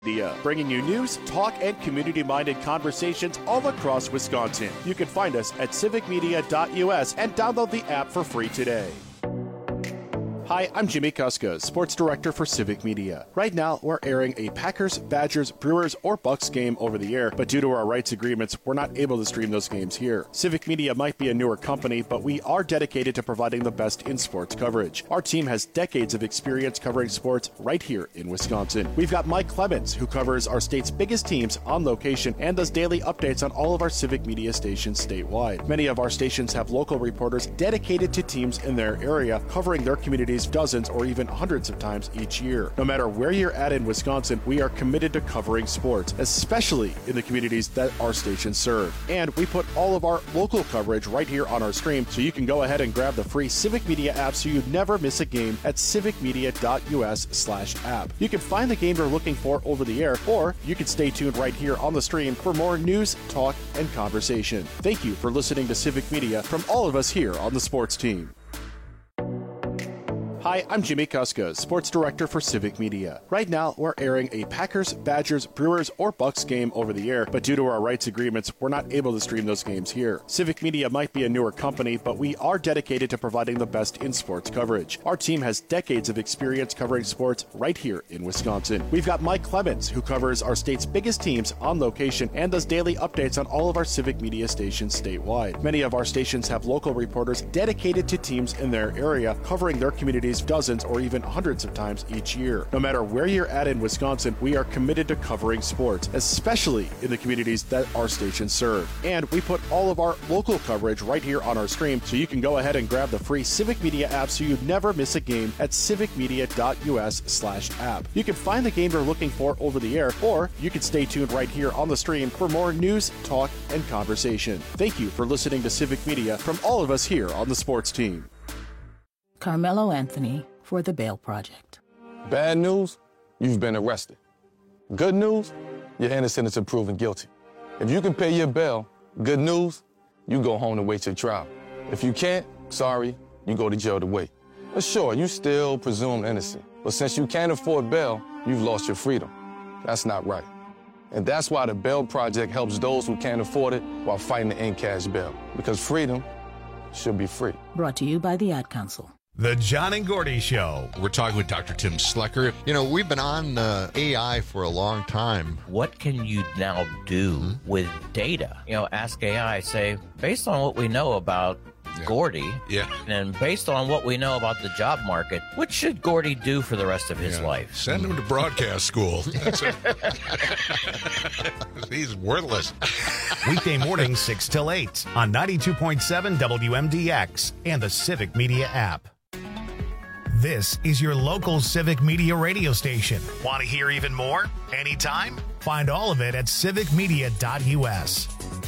Media, bringing you news, talk, and community-minded conversations all across Wisconsin. You can find us at civicmedia.us and download the app for free today. Hi, I'm Jimmy Kuska, Sports Director for Civic Media. Right now, we're airing a Packers, Badgers, Brewers, or Bucks game over the air, but due to our rights agreements, we're not able to stream those games here. Civic Media might be a newer company, but we are dedicated to providing the best in sports coverage. Our team has decades of experience covering sports right here in Wisconsin. We've got Mike Clemens, who covers our state's biggest teams on location and does daily updates on all of our Civic Media stations statewide. Many of our stations have local reporters dedicated to teams in their area, covering their communities dozens or even hundreds of times each year. No matter where you're at in Wisconsin, we are committed to covering sports, especially in the communities that our stations serve. And we put all of our local coverage right here on our stream, so you can go ahead and grab the free Civic Media app so you never miss a game at civicmedia.us/app. You can find the game you're looking for over the air, or you can stay tuned right here on the stream for more news, talk, and conversation. Thank you for listening to Civic Media from all of us here on the sports team. Hi, I'm Jimmy Kuska, Sports Director for Civic Media. Right now, we're airing a Packers, Badgers, Brewers, or Bucks game over the air, but due to our rights agreements, we're not able to stream those games here. Civic Media might be a newer company, but we are dedicated to providing the best in sports coverage. Our team has decades of experience covering sports right here in Wisconsin. We've got Mike Clemens, who covers our state's biggest teams on location and does daily updates on all of our Civic Media stations statewide. Many of our stations have local reporters dedicated to teams in their area, covering their communities dozens or even hundreds of times each year. No matter where you're at in Wisconsin, we are committed to covering sports, especially in the communities that our stations serve. And we put all of our local coverage right here on our stream, so you can go ahead and grab the free Civic Media app so you never miss a game at civicmedia.us/app. You can find the game you're looking for over the air, or you can stay tuned right here on the stream for more news, talk, and conversation. Thank you for listening to Civic Media from all of us here on the sports team. Carmelo Anthony for the Bail Project. Bad news, you've been arrested. Good news, you're innocent until proven guilty. If you can pay your bail, good news, you go home to wait your trial. If you can't, sorry, you go to jail to wait. But sure, you still presumed innocent. But since you can't afford bail, you've lost your freedom. That's not right. And that's why the Bail Project helps those who can't afford it while fighting to end cash bail. Because freedom should be free. Brought to you by the Ad Council. The John and Gordy Show. We're talking with Dr. Tim Slecker. You know, we've been on AI for a long time. What can you now do with data? You know, ask AI, say, based on what we know about Gordy, and based on what we know about the job market, what should Gordy do for the rest of his life? Send him to broadcast school. He's worthless. Weekday mornings 6 till 8 on 92.7 WMDX and the Civic Media app. This is your local Civic Media radio station. Want to hear even more? Anytime? Find all of it at civicmedia.us.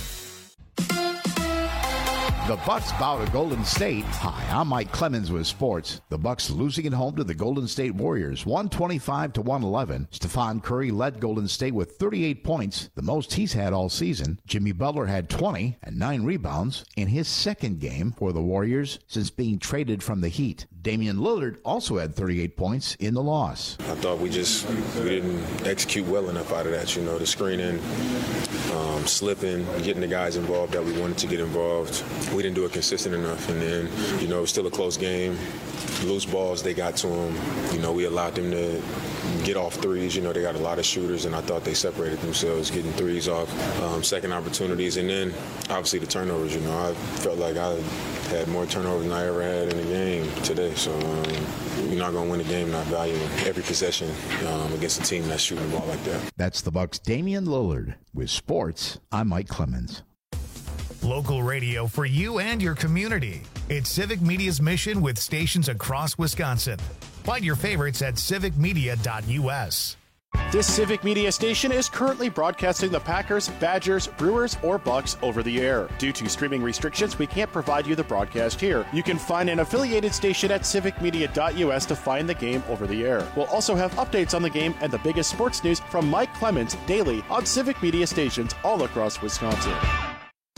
The Bucks bow to Golden State. Hi, I'm Mike Clemens with sports. The Bucks losing at home to the Golden State Warriors, 125-111. Stephen Curry led Golden State with 38 points, the most he's had all season. Jimmy Butler had 20 and 9 rebounds in his second game for the Warriors since being traded from the Heat. Damian Lillard also had 38 points in the loss. I thought we didn't execute well enough out of that, the screening, slipping, getting the guys involved that we wanted to get involved. We didn't do it consistent enough, and then, it was still a close game. Loose balls, they got to them. We allowed them to get off threes. They got a lot of shooters, and I thought they separated themselves, getting threes off, second opportunities, and then obviously the turnovers. I felt like I had more turnovers than I ever had in a game today. So you're not going to win a game not valuing every possession against a team that's shooting the ball like that. That's the Bucks' Damian Lillard. With sports, I'm Mike Clemens. Local radio for you and your community. It's Civic Media's mission with stations across Wisconsin. Find your favorites at civicmedia.us. This Civic Media station is currently broadcasting the Packers, Badgers, Brewers, or Bucks over the air. Due to streaming restrictions, we can't provide you the broadcast here. You can find an affiliated station at civicmedia.us to find the game over the air. We'll also have updates on the game and the biggest sports news from Mike Clemens daily on Civic Media stations all across Wisconsin.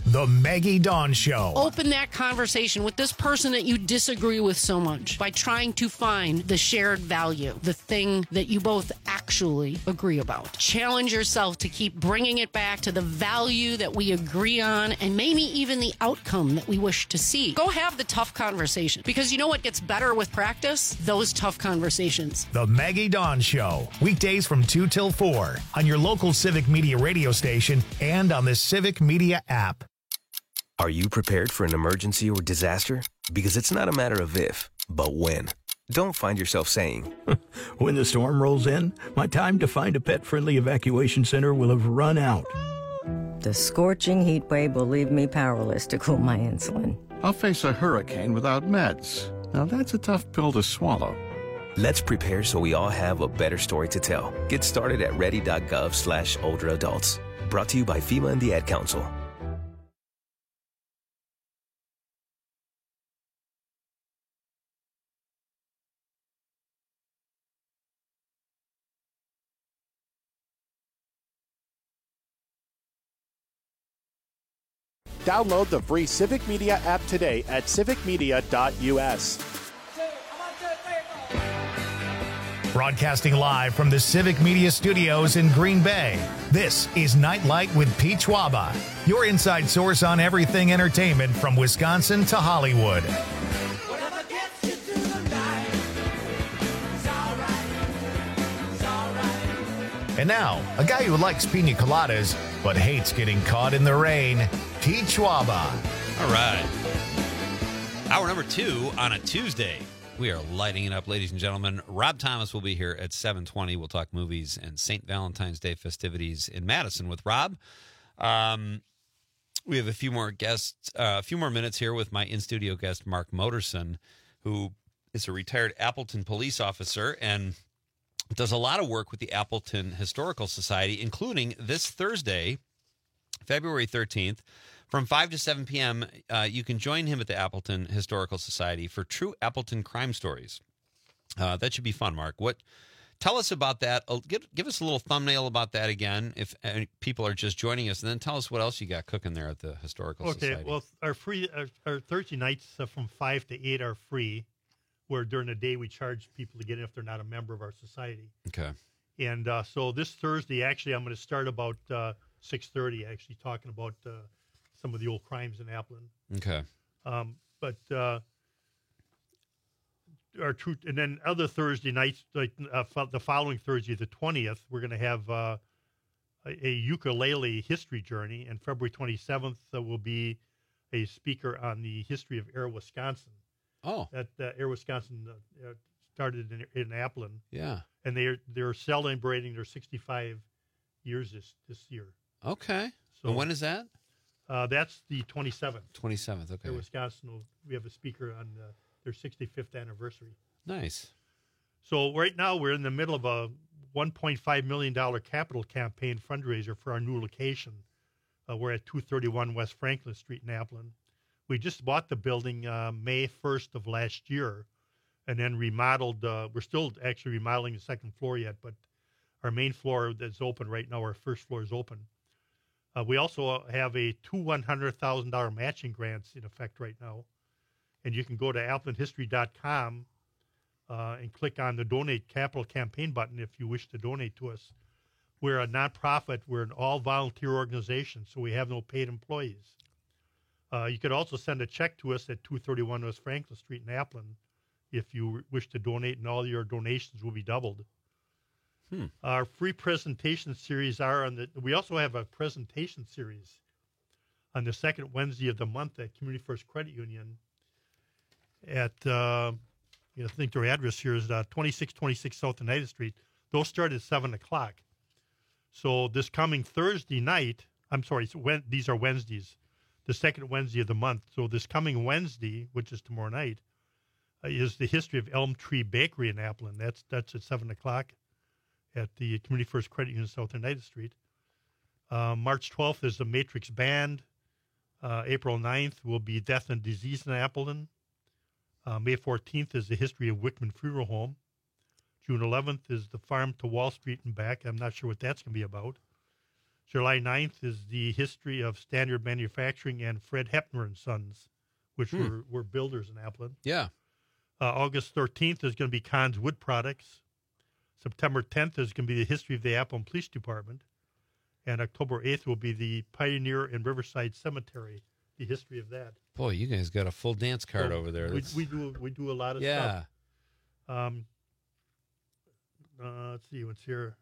The Maggie Dawn Show. Open that conversation with this person that you disagree with so much by trying to find the shared value, the thing that you both actually agree about. Challenge yourself to keep bringing it back to the value that we agree on and maybe even the outcome that we wish to see. Go have the tough conversation, because you know what gets better with practice? Those tough conversations. The Maggie Dawn Show. Weekdays from 2 till 4 on your local Civic Media radio station and on the Civic Media app. Are you prepared for an emergency or disaster? Because it's not a matter of if, but when. Don't find yourself saying, when the storm rolls in, my time to find a pet-friendly evacuation center will have run out. The scorching heat wave will leave me powerless to cool my insulin. I'll face a hurricane without meds. Now that's a tough pill to swallow. Let's prepare so we all have a better story to tell. Get started at ready.gov/older adults. Brought to you by FEMA and the Ad Council. Download the free Civic Media app today at civicmedia.us. Broadcasting live from the Civic Media Studios in Green Bay, this is Nightlight with Pete Schwaba, your inside source on everything entertainment from Wisconsin to Hollywood. And now, a guy who likes pina coladas but hates getting caught in the rain, Pete Schwaba. All right. Hour number 2 on a Tuesday. We are lighting it up, ladies and gentlemen. Rob Thomas will be here at 7:20. We'll talk movies and St. Valentine's Day festivities in Madison with Rob. We have a few more guests, a few more minutes here with my in-studio guest, Mark Moterson, who is a retired Appleton police officer and does a lot of work with the Appleton Historical Society, including this Thursday, February 13th, from 5 to 7 p.m., you can join him at the Appleton Historical Society for True Appleton Crime Stories. That should be fun, Mark. Tell us about that. Give us a little thumbnail about that again, if people are just joining us, and then tell us what else you got cooking there at the Historical Society. Okay, well, our Thursday nights from 5 to 8 are free, where during the day we charge people to get in if they're not a member of our society. Okay. And so this Thursday, actually, I'm going to start about 6:30, actually talking about some of the old crimes in Appleton. Okay. But and then other Thursday nights, like the following Thursday, the 20th, we're going to have a ukulele history journey, and February 27th will be a speaker on the history of Air Wisconsin. Oh, that Air Wisconsin started in Appleton. Yeah, and they're celebrating their 65 years this year. Okay. So and when is that? That's the 27th. 27th. Okay. Air Wisconsin. We have a speaker on their 65th anniversary. Nice. So right now we're in the middle of a $1.5 million capital campaign fundraiser for our new location. We're at 231 West Franklin Street in Appleton. We just bought the building May 1st of last year and then remodeled. We're still actually remodeling the second floor yet, but our main floor that's open right now, our first floor is open. We also have two $100,000 matching grants in effect right now. And you can go to appletonhistory.com and click on the Donate Capital Campaign button if you wish to donate to us. We're a nonprofit. We're an all-volunteer organization, so we have no paid employees. You could also send a check to us at 231 West Franklin Street in Appleton if you wish to donate, and all your donations will be doubled. Our free presentation series we also have a presentation series on the second Wednesday of the month at Community First Credit Union at, I think their address here is 2626 South Oneida Street. Those start at 7 o'clock. So this coming Thursday night, these are Wednesdays, the second Wednesday of the month. So this coming Wednesday, which is tomorrow night, is the history of Elm Tree Bakery in Appleton. That's at 7 o'clock at the Community First Credit Union, South Oneida Street. March 12th is the Matrix Band. April 9th will be Death and Disease in Appleton. May 14th is the history of Wickman Funeral Home. June 11th is the Farm to Wall Street and Back. I'm not sure what that's going to be about. July 9th is the history of Standard Manufacturing and Fred Hepner and Sons, which were builders in Appleton. Yeah. August 13th is going to be Kahn's Wood Products. September 10th is going to be the history of the Appleton Police Department. And October 8th will be the Pioneer and Riverside Cemetery, the history of that. Boy, you guys got a full dance card over there. We do a lot of stuff. Let's see what's here.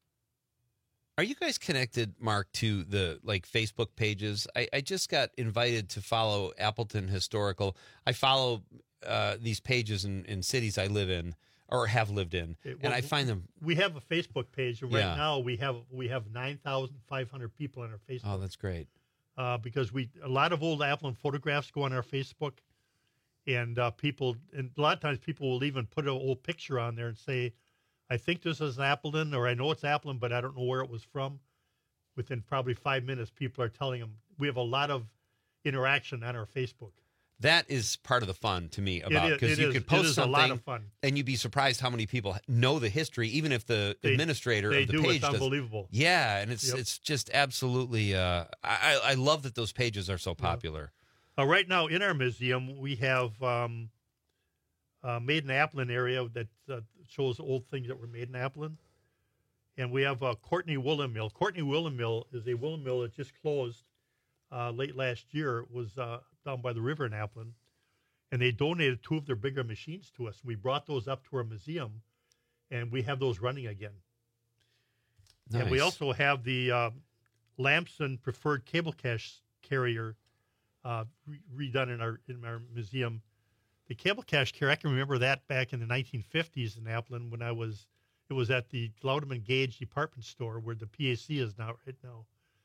Are you guys connected, Mark, to the Facebook pages? I just got invited to follow Appleton Historical. I follow these pages in cities I live in or have lived in, and I find them. We have a Facebook page, and right now we have 9,500 people on our Facebook. Oh, that's great. Because a lot of old Appleton photographs go on our Facebook, and a lot of times people will even put an old picture on there and say, I think this is Appleton, or I know it's Appleton, but I don't know where it was from. Within probably 5 minutes, people are telling them. We have a lot of interaction on our Facebook. That is part of the fun to me about, because you could post something, a lot of fun. And you'd be surprised how many people know the history, even if the administrator of the page does. It's unbelievable. Yeah, and it's just absolutely. I love that those pages are so popular. Right now in our museum, we have made in Appleton area that shows old things that were made in Appleton, and we have Courtney Woolen Mill. Courtney Woolen Mill is a woolen mill that just closed late last year. It was down by the river in Appleton, and they donated 2 of their bigger machines to us. We brought those up to our museum, and we have those running again. Nice. And we also have the Lamson Preferred Cable Cash Carrier redone in our museum. The cable cash carrier, I can remember that back in the 1950s in Appleton when it was at the Glaudeman Gage department store where the PAC is now right now.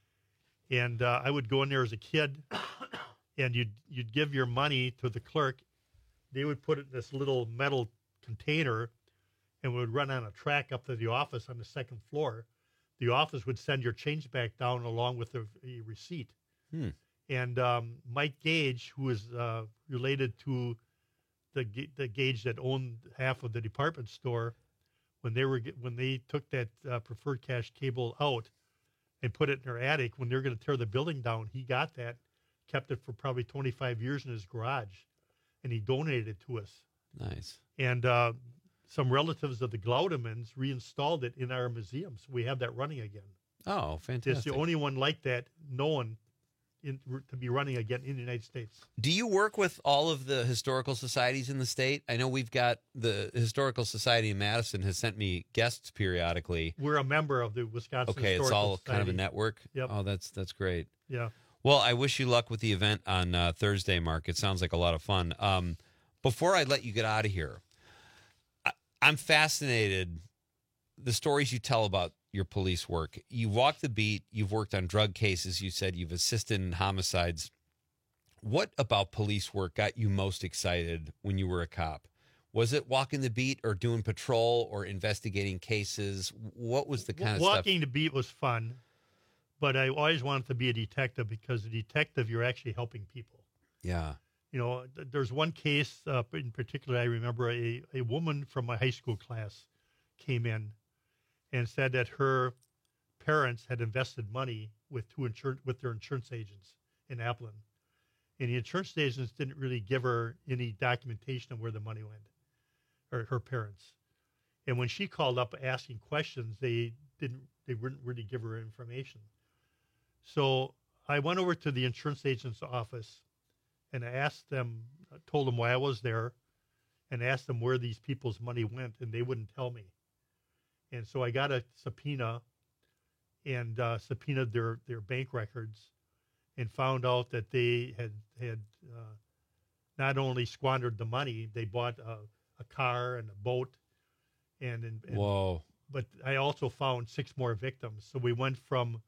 And I would go in there as a kid, and you'd give your money to the clerk. They would put it in this little metal container, and would run on a track up to the office on the second floor. The office would send your change back down along with a receipt. And Mike Gage, who is related to the Gage that owned half of the department store, when they took that preferred cash cable out and put it in their attic, when they were going to tear the building down, he got that, kept it for probably 25 years in his garage, and he donated it to us. Nice. And some relatives of the Glaudemans reinstalled it in our museum, so we have that running again. Oh, fantastic. It's the only one like that known to be running again in the United States. Do you work with all of the historical societies in the state? I know we've got the Historical Society in Madison has sent me guests periodically. We're a member of the Wisconsin Historical Society. It's all kind of a network? Yep. Oh, that's great. Yeah. Well, I wish you luck with the event on Thursday, Mark. It sounds like a lot of fun. Before I let you get out of here, I'm fascinated the stories you tell about your police work. You walk the beat. You've worked on drug cases. You said you've assisted in homicides. What about police work got you most excited when you were a cop? Was it walking the beat or doing patrol or investigating cases? What was the kind of stuff? Walking the beat was fun, but I always wanted to be a detective because a detective, you're actually helping people. Yeah. You know, there's one case in particular I remember a woman from my high school class came in and said that her parents had invested money with their insurance agents in Appleton. And the insurance agents didn't really give her any documentation of where the money went, or her parents. And when she called up asking questions, they wouldn't really give her information. So I went over to the insurance agent's office and told them why I was there, and asked them where these people's money went, and they wouldn't tell me. And so I got a subpoena and subpoenaed their bank records and found out that they had not only squandered the money, they bought a car and a boat. And whoa. But I also found 6 more victims. So we went from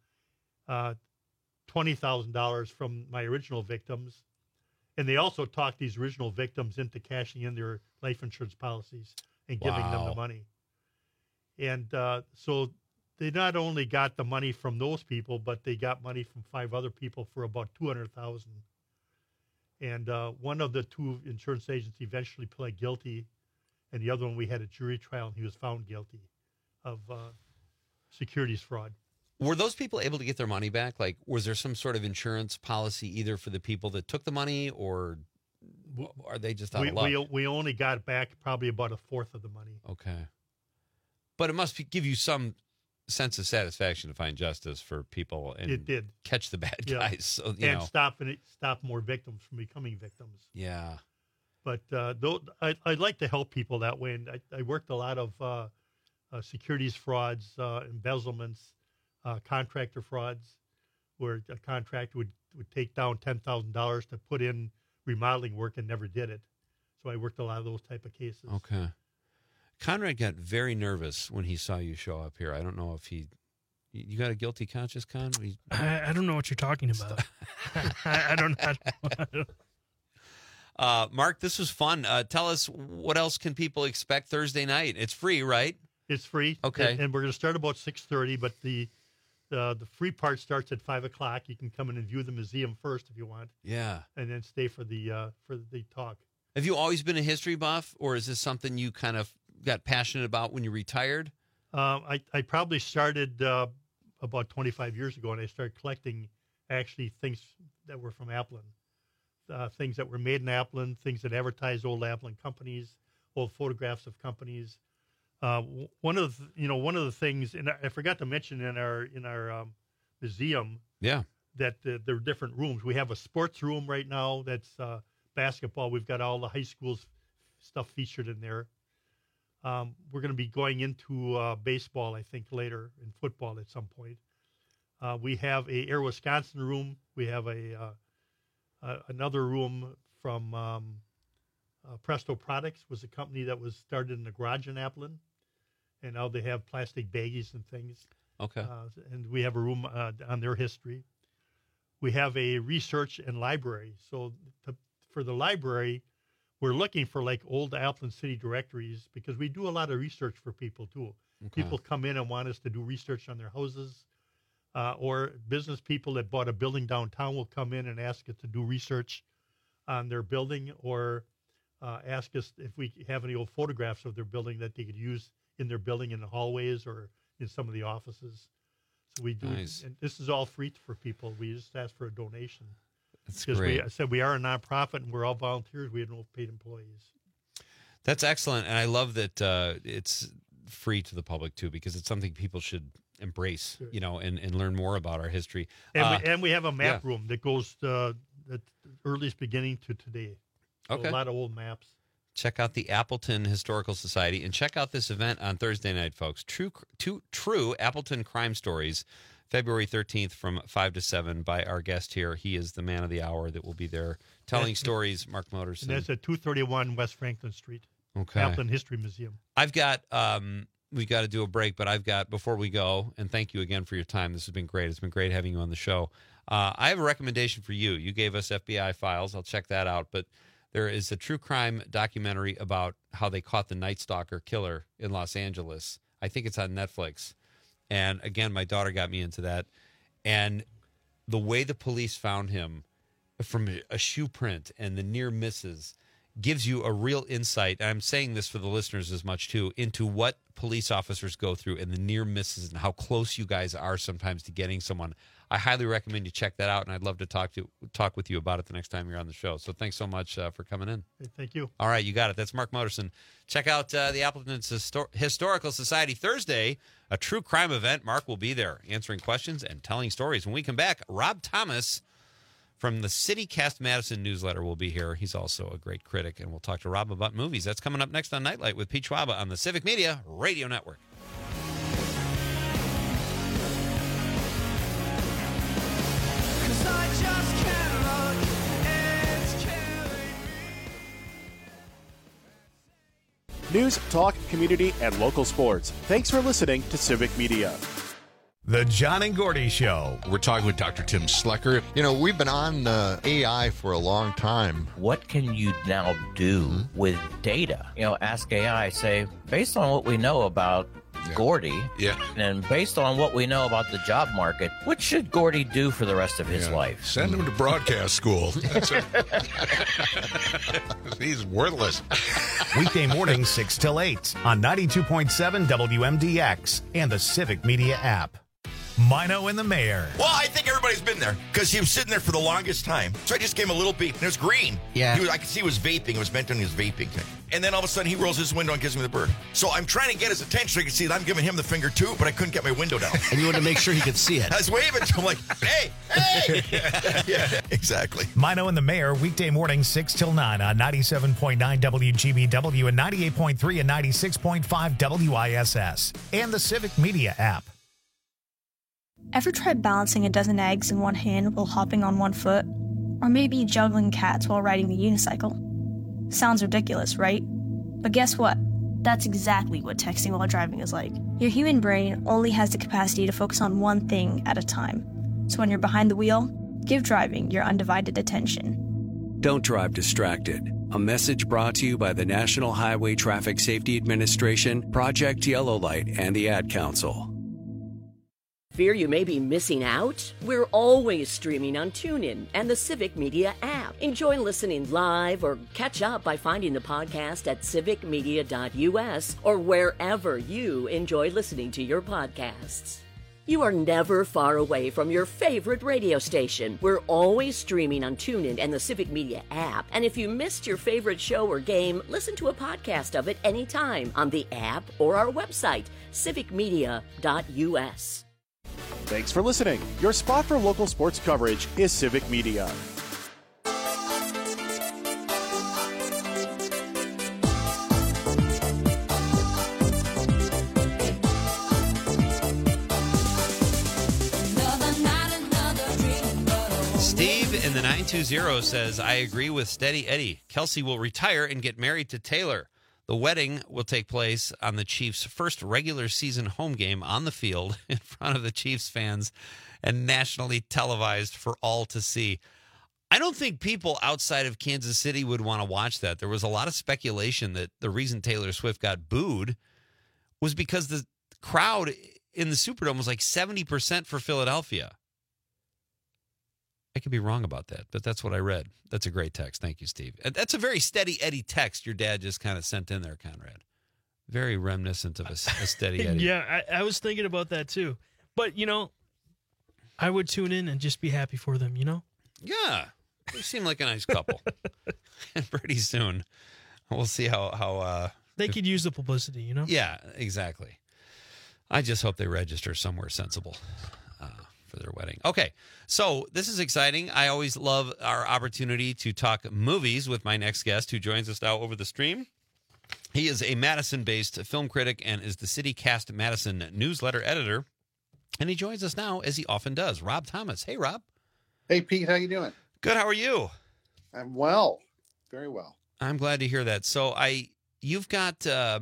$20,000 from my original victims. And they also talked these original victims into cashing in their life insurance policies and giving them the money. And so they not only got the money from those people, but they got money from 5 other people for about $200,000. And one of the 2 insurance agents eventually pled guilty, and the other one we had a jury trial, and he was found guilty of securities fraud. Were those people able to get their money back? Like, was there some sort of insurance policy either for the people that took the money, or are they just out of luck? We only got back probably about a fourth of the money. Okay. But it must give you some sense of satisfaction to find justice for people and it did. Catch the bad guys. So, and stop more victims from becoming victims. Yeah. But I'd like to help people that way. And I worked a lot of securities frauds, embezzlements, contractor frauds, where a contractor would take down $10,000 to put in remodeling work and never did it. So I worked a lot of those type of cases. Okay. Conrad got very nervous when he saw you show up here. I don't know if you got a guilty conscience, Con? I don't know what you're talking about. I don't know. Mark, this was fun. Tell us, what else can people expect Thursday night? It's free, right? It's free. Okay. And we're going to start about 6:30, but the free part starts at 5 o'clock. You can come in and view the museum first if you want. Yeah. And then stay for the talk. Have you always been a history buff, or is this something you kind of got passionate about when you retired? I probably started about 25 years ago, and I started collecting actually things that were from Applin. Things that were made in Applin, things that advertised old Applin companies, old photographs of companies. One of the things, and I forgot to mention in our museum, that there are different rooms. We have a sports room right now that's basketball. We've got all the high school's stuff featured in there. We're going to be going into baseball, I think, later, and football at some point. We have a Air Wisconsin room. We have another room from Presto Products, was a company that was started in the garage in Applin, and now they have plastic baggies and things. Okay. And we have a room on their history. We have a research and library. So for the library, we're looking for like old Applin city directories, because we do a lot of research for people too. Okay. People come in and want us to do research on their houses, or business people that bought a building downtown will come in and ask us to do research on their building, or ask us if we have any old photographs of their building that they could use in their building, in the hallways or in some of the offices. So we do, nice. And this is all free for people. We just ask for a donation. That's great. I said we are a nonprofit and we're all volunteers. We have no paid employees. That's excellent, and I love that it's free to the public too, because it's something people should embrace, sure. And learn more about our history. And we have a map room that goes at the earliest beginning to today. So okay. A lot of old maps. Check out the Appleton Historical Society, and check out this event on Thursday night, folks. True Appleton Crime Stories, February 13th from 5 to 7 by our guest here. He is the man of the hour that will be there telling stories, Mark Motorson. And that's at 231 West Franklin Street. Okay. Appleton History Museum. I've got, we've got to do a break, but I've got, before we go, and thank you again for your time. This has been great. It's been great having you on the show. I have a recommendation for you. You gave us FBI Files. I'll check that out, but there is a true crime documentary about how they caught the Night Stalker killer in Los Angeles. I think it's on Netflix. And again, my daughter got me into that. And the way the police found him, from a shoe print and the near misses, gives you a real insight. And I'm saying this for the listeners as much too, into what police officers go through and the near misses and how close you guys are sometimes to getting someone. I highly recommend you check that out, and I'd love to talk with you about it the next time you're on the show. So thanks so much for coming in. Thank you. All right, you got it. That's Mark Motorson. Check out the Appleton Historical Society Thursday, a true crime event. Mark will be there answering questions and telling stories. When we come back, Rob Thomas from the CityCast Madison newsletter will be here. He's also a great critic, and we'll talk to Rob about movies. That's coming up next on Nightlight with Pete Schwaba on the Civic Media Radio Network. News, talk, community, and local sports. Thanks for listening to Civic Media. The John and Gordy Show. We're talking with Dr. Tim Slecker. We've been on AI for a long time. What can you now do with data? Ask AI, say, based on what we know about Gordy, and based on what we know about the job market, what should Gordy do for the rest of his life? Send him to broadcast school. He's worthless. Weekday mornings 6 till 8 on 92.7 WMDX and the Civic Media app. Mino and the Mayor. Well, I think everybody's been there because he was sitting there for the longest time. So I just gave him a little beep, and it was green. Yeah. I could see he was vaping. It was meant on his vaping thing. And then all of a sudden, he rolls his window and gives me the bird. So I'm trying to get his attention so he can see that I'm giving him the finger too, but I couldn't get my window down. And you wanted to make sure he could see it. I was waving to him like, hey. Yeah, exactly. Mino and the Mayor, weekday morning 6 till 9 on 97.9 WGBW and 98.3 and 96.5 WISS. And the Civic Media app. Ever tried balancing a dozen eggs in one hand while hopping on one foot? Or maybe juggling cats while riding the unicycle? Sounds ridiculous, right? But guess what? That's exactly what texting while driving is like. Your human brain only has the capacity to focus on one thing at a time. So when you're behind the wheel, give driving your undivided attention. Don't drive distracted. A message brought to you by the National Highway Traffic Safety Administration, Project Yellow Light, and the Ad Council. Fear you may be missing out? We're always streaming on TuneIn and the Civic Media app. Enjoy listening live or catch up by finding the podcast at civicmedia.us or wherever you enjoy listening to your podcasts. You are never far away from your favorite radio station. We're always streaming on TuneIn and the Civic Media app. And if you missed your favorite show or game, listen to a podcast of it anytime on the app or our website, civicmedia.us. Thanks for listening. Your spot for local sports coverage is Civic Media. Steve in the 920 says, I agree with Steady Eddie. Kelsey will retire and get married to Taylor. The wedding will take place on the Chiefs' first regular season home game on the field in front of the Chiefs fans and nationally televised for all to see. I don't think people outside of Kansas City would want to watch that. There was a lot of speculation that the reason Taylor Swift got booed was because the crowd in the Superdome was like 70% for Philadelphia. I could be wrong about that, but that's what I read. That's a great text. Thank you, Steve. That's a very Steady Eddie text your dad just kind of sent in there, Conrad. Very reminiscent of a Steady Eddie. Yeah, I was thinking about that too. But, I would tune in and just be happy for them, Yeah, they seem like a nice couple. And pretty soon, we'll see how they could use the publicity, Yeah, exactly. I just hope they register somewhere sensible for their wedding. Okay, so this is exciting. I always love our opportunity to talk movies with my next guest who joins us now over the stream. He is a Madison-based film critic and is the CityCast Madison newsletter editor. And he joins us now, as he often does. Rob Thomas. Hey, Rob. Hey, Pete. How you doing? Good. How are you? I'm well. Very well. I'm glad to hear that. So you've got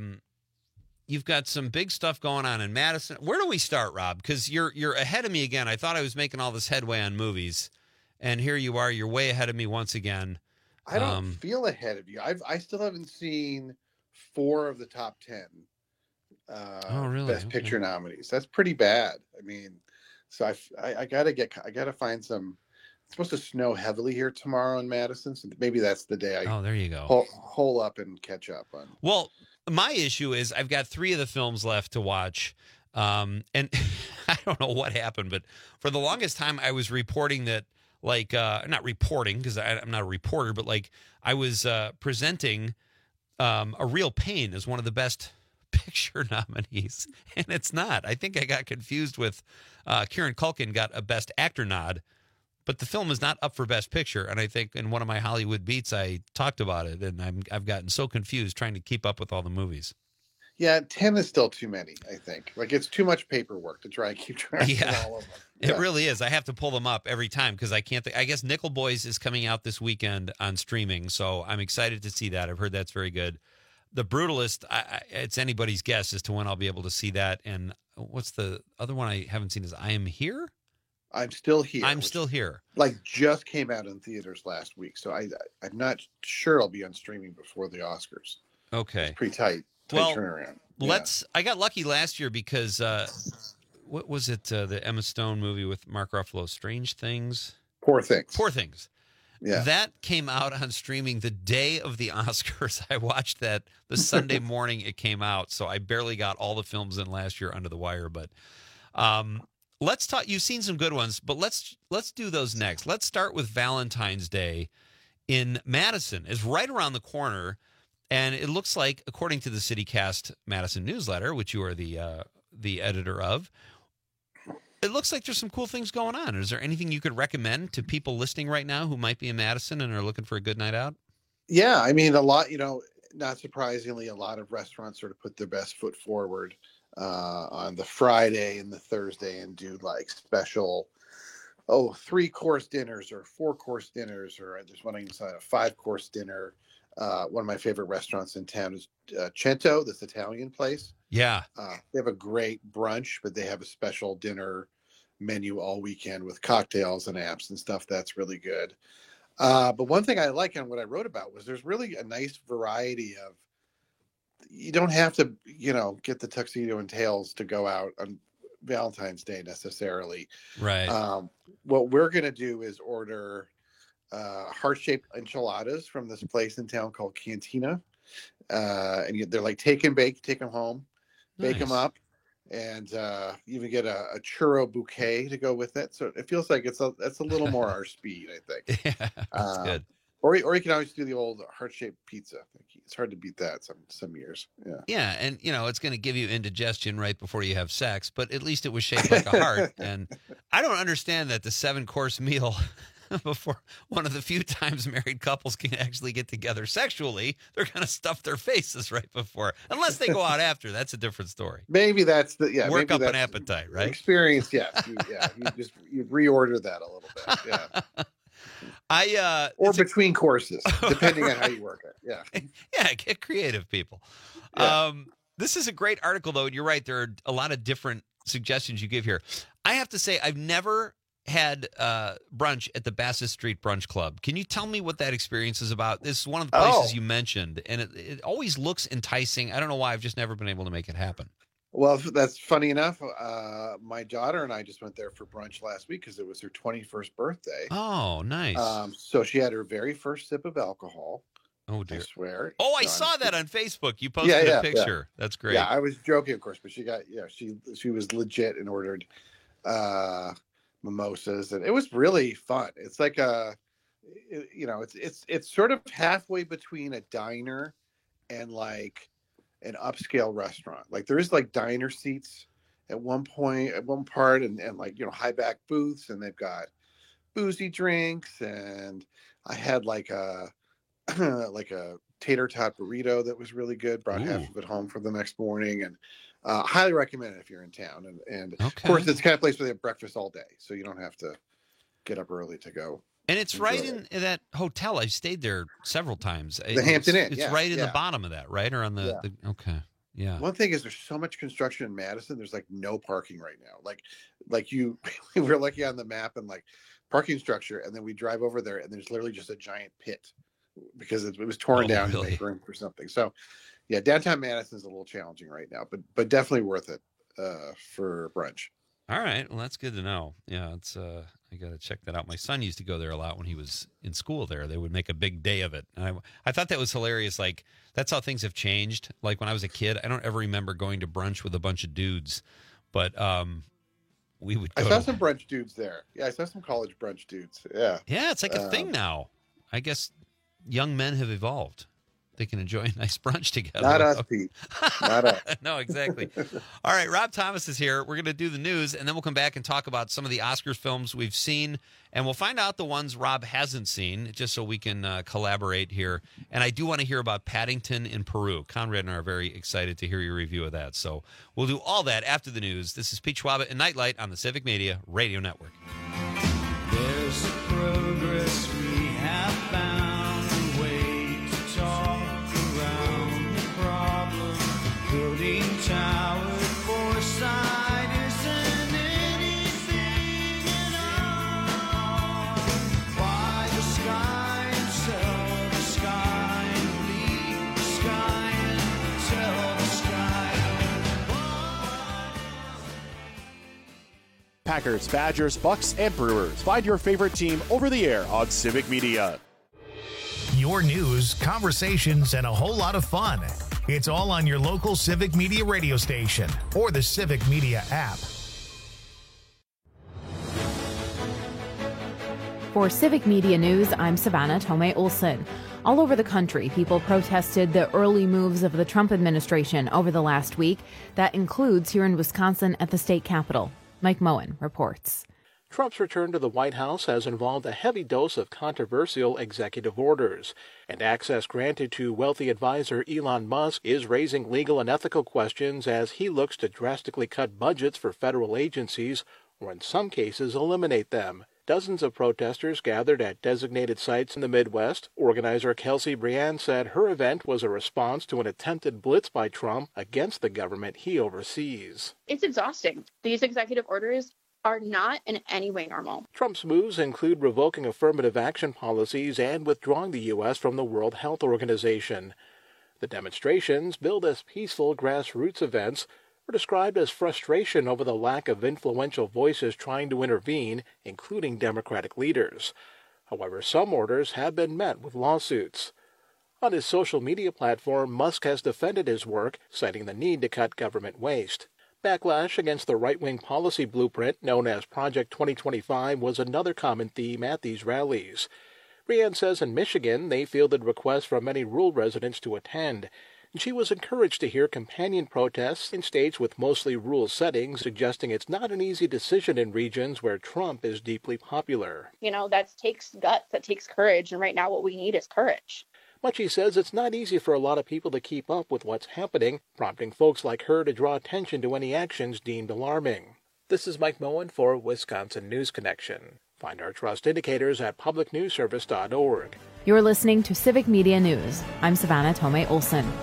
some big stuff going on in Madison. Where do we start, Rob? Because you're ahead of me again. I thought I was making all this headway on movies, and here you are. You're way ahead of me once again. I don't feel ahead of you. I still haven't seen 4 of the top 10 Best Picture nominees. That's pretty bad. I mean, so I gotta find some. It's supposed to snow heavily here tomorrow in Madison, so maybe that's the day I. Oh, there you go. Hole up and catch up on. Well, my issue is I've got 3 of the films left to watch, and I don't know what happened, but for the longest time I was reporting that, not reporting because I'm not a reporter, but I was presenting A Real Pain as one of the Best Picture nominees, and it's not. I think I got confused with Kieran Culkin got a Best Actor nod, but the film is not up for Best Picture. And I think in one of my Hollywood beats, I talked about it, and I've gotten so confused trying to keep up with all the movies. Yeah, 10 is still too many, I think. It's too much paperwork to try and keep track of all of them. It really is. I have to pull them up every time because I can't. I guess Nickel Boys is coming out this weekend on streaming, so I'm excited to see that. I've heard that's very good. The Brutalist, it's anybody's guess as to when I'll be able to see that. And what's the other one I haven't seen is I Am Here? I'm Still Here. I'm Still Here. Just came out in theaters last week, so I'm not sure it'll be on streaming before the Oscars. Okay. It's pretty tight turnaround. I got lucky last year because, what was it, the Emma Stone movie with Mark Ruffalo, Strange Things? Poor Things. Poor Things. Yeah. That came out on streaming the day of the Oscars. I watched that the Sunday morning it came out, so I barely got all the films in last year under the wire. But let's talk. You've seen some good ones, but let's do those next. Let's start with Valentine's Day in Madison. It's right around the corner, and it looks like, according to the CityCast Madison newsletter, which you are the editor of, it looks like there's some cool things going on. Is there anything you could recommend to people listening right now who might be in Madison and are looking for a good night out? Yeah, I mean, a lot, not surprisingly, a lot of restaurants sort of put their best foot forward on the Friday and the Thursday and do like special, 3-course dinners or 4-course dinners, or there's one I can sign a 5-course dinner. One of my favorite restaurants in town is Cento, this Italian place. Yeah. They have a great brunch, but they have a special dinner menu all weekend with cocktails and apps and stuff. That's really good. But one thing I like on what I wrote about was there's really a nice variety of, you don't have to, get the tuxedo and tails to go out on Valentine's Day necessarily. Right. What we're going to do is order heart-shaped enchiladas from this place in town called Cantina. And they're like take and bake, take them home, bake them up, and you even get a churro bouquet to go with it. So it feels like it's a little more our speed, I think. Yeah, that's good. Or you can always do the old heart-shaped pizza. It's hard to beat that some years. Yeah. Yeah, and it's going to give you indigestion right before you have sex, but at least it was shaped like a heart. And I don't understand that the 7-course meal before one of the few times married couples can actually get together sexually, they're going to stuff their faces right before, unless they go out after. That's a different story. Maybe that's work up an appetite, right? Experience, yes. You reorder that a little bit, yeah. Or between courses, depending on how you work it. Yeah. Yeah, get creative, people. Yeah. This is a great article, though. You're right. There are a lot of different suggestions you give here. I have to say, I've never had brunch at the Bassett Street Brunch Club. Can you tell me what that experience is about? This is one of the places you mentioned, and it always looks enticing. I don't know why. I've just never been able to make it happen. Well, that's funny enough. My daughter and I just went there for brunch last week because it was her 21st birthday. Oh, nice. So she had her very first sip of alcohol. Oh, dear. I swear. Oh, I saw that on Facebook. You posted a picture. Yeah. That's great. Yeah, I was joking, of course, but she got, she was legit and ordered mimosas, and it was really fun. It's like it's sort of halfway between a diner and like an upscale restaurant. Like there is like diner seats at one part and like, high back booths, and they've got boozy drinks. And I had like a tater tot burrito that was really good. Brought half of it home for the next morning, and highly recommend it if you're in town. And of course, it's the kind of place where they have breakfast all day, so you don't have to get up early to go. And it's right in that hotel. I've stayed there several times. The Hampton Inn. It's right in the bottom of that, right? Or on the okay. Yeah. One thing is there's so much construction in Madison. There's like no parking right now. Like we're lucky on the map and like parking structure, and then we drive over there and there's literally just a giant pit because it was torn down to make room for something. So yeah, downtown Madison is a little challenging right now, but definitely worth it for brunch. All right. Well, that's good to know. Yeah, it's I got to check that out. My son used to go there a lot when he was in school there. They would make a big day of it. And I thought that was hilarious. Like, that's how things have changed. Like, when I was a kid, I don't ever remember going to brunch with a bunch of dudes. But we would go. I saw some brunch dudes there. Yeah, I saw some college brunch dudes. Yeah. Yeah, it's like a thing now. I guess young men have evolved. They can enjoy a nice brunch together. Not us, Pete. Not us. No, exactly. All right, Rob Thomas is here. We're going to do the news, and then we'll come back and talk about some of the Oscars films we've seen, and we'll find out the ones Rob hasn't seen, just so we can collaborate here. And I do want to hear about Paddington in Peru. Conrad and I are very excited to hear your review of that. So we'll do all that after the news. This is Pete Schwab and Nightlight on the Civic Media Radio Network. There's progress we have found. Tower foresight isn't anything at all. Why the sky and sell the sky and leave the sky and tell the sky. Packers, Badgers, Bucks, and Brewers. Find your favorite team over the air on Civic Media. Your news, conversations, and a whole lot of fun. It's all on your local Civic Media radio station or the Civic Media app. For Civic Media News, I'm Savannah Tomei Olson. All over the country, people protested the early moves of the Trump administration over the last week. That includes here in Wisconsin at the state capitol. Mike Moen reports. Trump's return to the White House has involved a heavy dose of controversial executive orders, and access granted to wealthy advisor Elon Musk is raising legal and ethical questions as he looks to drastically cut budgets for federal agencies, or in some cases eliminate them. Dozens of protesters gathered at designated sites in the Midwest. Organizer Kelsey Briand said her event was a response to an attempted blitz by Trump against the government he oversees. It's exhausting. These executive orders are not in any way normal. Trump's moves include revoking affirmative action policies and withdrawing the U.S. from the World Health Organization. The demonstrations, billed as peaceful grassroots events, were described as frustration over the lack of influential voices trying to intervene, including Democratic leaders. However, some orders have been met with lawsuits. On his social media platform, Musk has defended his work, citing the need to cut government waste. Backlash against the right-wing policy blueprint known as Project 2025 was another common theme at these rallies. Briand says in Michigan they fielded requests from many rural residents to attend, and she was encouraged to hear companion protests in states with mostly rural settings, suggesting it's not an easy decision in regions where Trump is deeply popular. That takes guts, that takes courage, and right now what we need is courage. Muchie says it's not easy for a lot of people to keep up with what's happening, prompting folks like her to draw attention to any actions deemed alarming. This is Mike Moen for Wisconsin News Connection. Find our trust indicators at publicnewsservice.org. You're listening to Civic Media News. I'm Savannah Tomei Olson.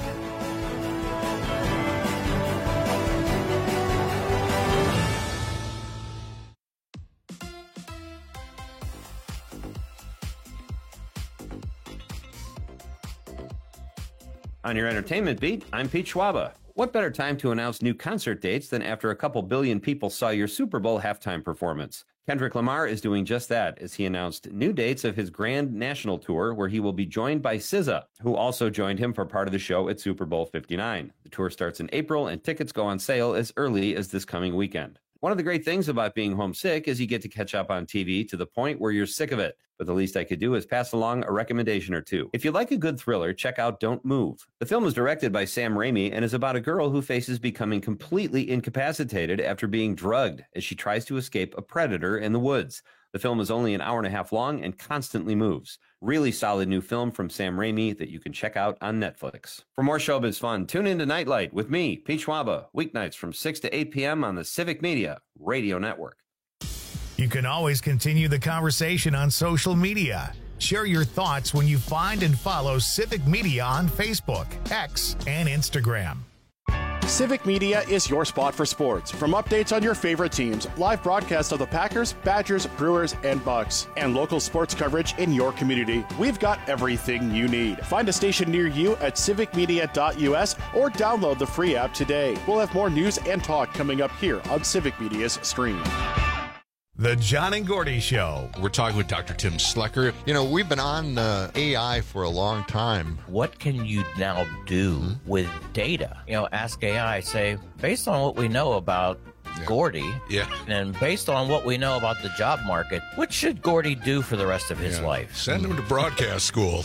On your entertainment beat, I'm Pete Schwaba. What better time to announce new concert dates than after a couple billion people saw your Super Bowl halftime performance? Kendrick Lamar is doing just that as he announced new dates of his grand national tour where he will be joined by SZA, who also joined him for part of the show at Super Bowl 59. The tour starts in April and tickets go on sale as early as this coming weekend. One of the great things about being homesick is you get to catch up on TV to the point where you're sick of it. But the least I could do is pass along a recommendation or two. If you like a good thriller, check out Don't Move. The film is directed by Sam Raimi and is about a girl who faces becoming completely incapacitated after being drugged as she tries to escape a predator in the woods. The film is only an hour and a half long and constantly moves. Really solid new film from Sam Raimi that you can check out on Netflix. For more showbiz fun, tune in to Nightlight with me, Pete Schwaba, weeknights from 6 to 8 p.m. on the Civic Media Radio Network. You can always continue the conversation on social media. Share your thoughts when you find and follow Civic Media on Facebook, X, and Instagram. Civic Media is your spot for sports. From updates on your favorite teams, live broadcasts of the Packers, Badgers, Brewers, and Bucks, and local sports coverage in your community, we've got everything you need. Find a station near you at civicmedia.us or download the free app today. We'll have more news and talk coming up here on Civic Media's stream. The John and Gordy Show. We're talking with Dr. Tim Slecker. We've been on AI for a long time. What can you now do with data? Ask AI, say, based on what we know about Gordy, and based on what we know about the job market, what should Gordy do for the rest of his life? Send him to broadcast school.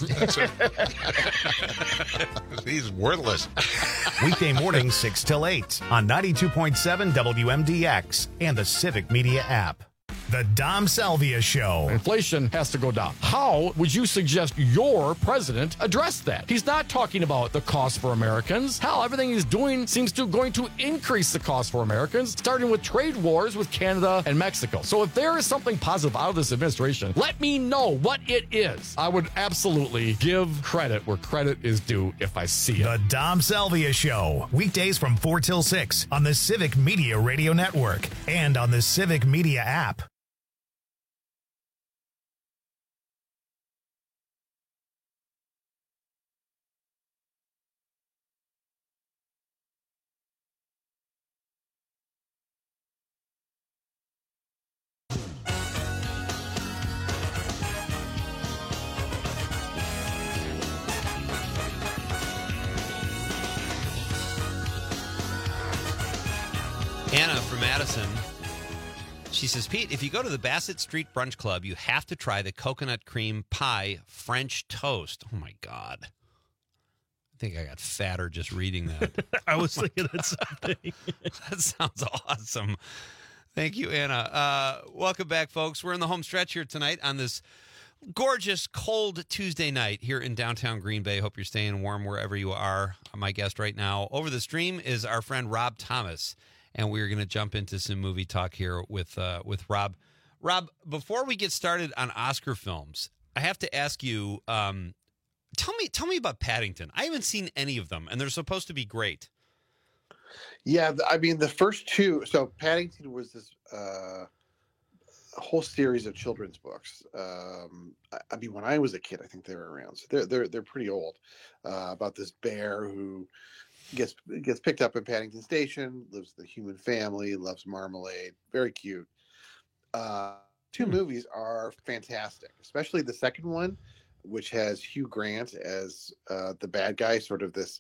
He's worthless. Weekday mornings 6 till 8 on 92.7 WMDX and the Civic Media app. The Dom Salvia Show. Inflation has to go down. How would you suggest your president address that? He's not talking about the cost for Americans. Hell, everything he's doing seems to going to increase the cost for Americans, starting with trade wars with Canada and Mexico. So if there is something positive out of this administration, let me know what it is. I would absolutely give credit where credit is due if I see it. The Dom Salvia Show. Weekdays from 4 till 6 on the Civic Media Radio Network and on the Civic Media app. Anna from Madison, she She says, Pete, if you go to the Bassett Street Brunch Club, you have to try the coconut cream pie French toast. Oh, my God. I think I got fatter just reading that. I was thinking that something. That sounds awesome. Thank you, Anna. Welcome back, folks. We're in the home stretch here tonight on this gorgeous, cold Tuesday night here in downtown Green Bay. Hope you're staying warm wherever you are. My guest right now over the stream is our friend Rob Thomas, and we're going to jump into some movie talk here with Rob. Rob, before we get started on Oscar films, I have to ask you, tell me about Paddington. I haven't seen any of them, and they're supposed to be great. Yeah, I mean, the first two. So Paddington was this whole series of children's books. I mean, when I was a kid, I think they were around. So they're pretty old. About this bear who gets picked up at Paddington Station, lives with a human family, loves marmalade, very cute. Two movies are fantastic, especially the second one, which has Hugh Grant as the bad guy, sort of this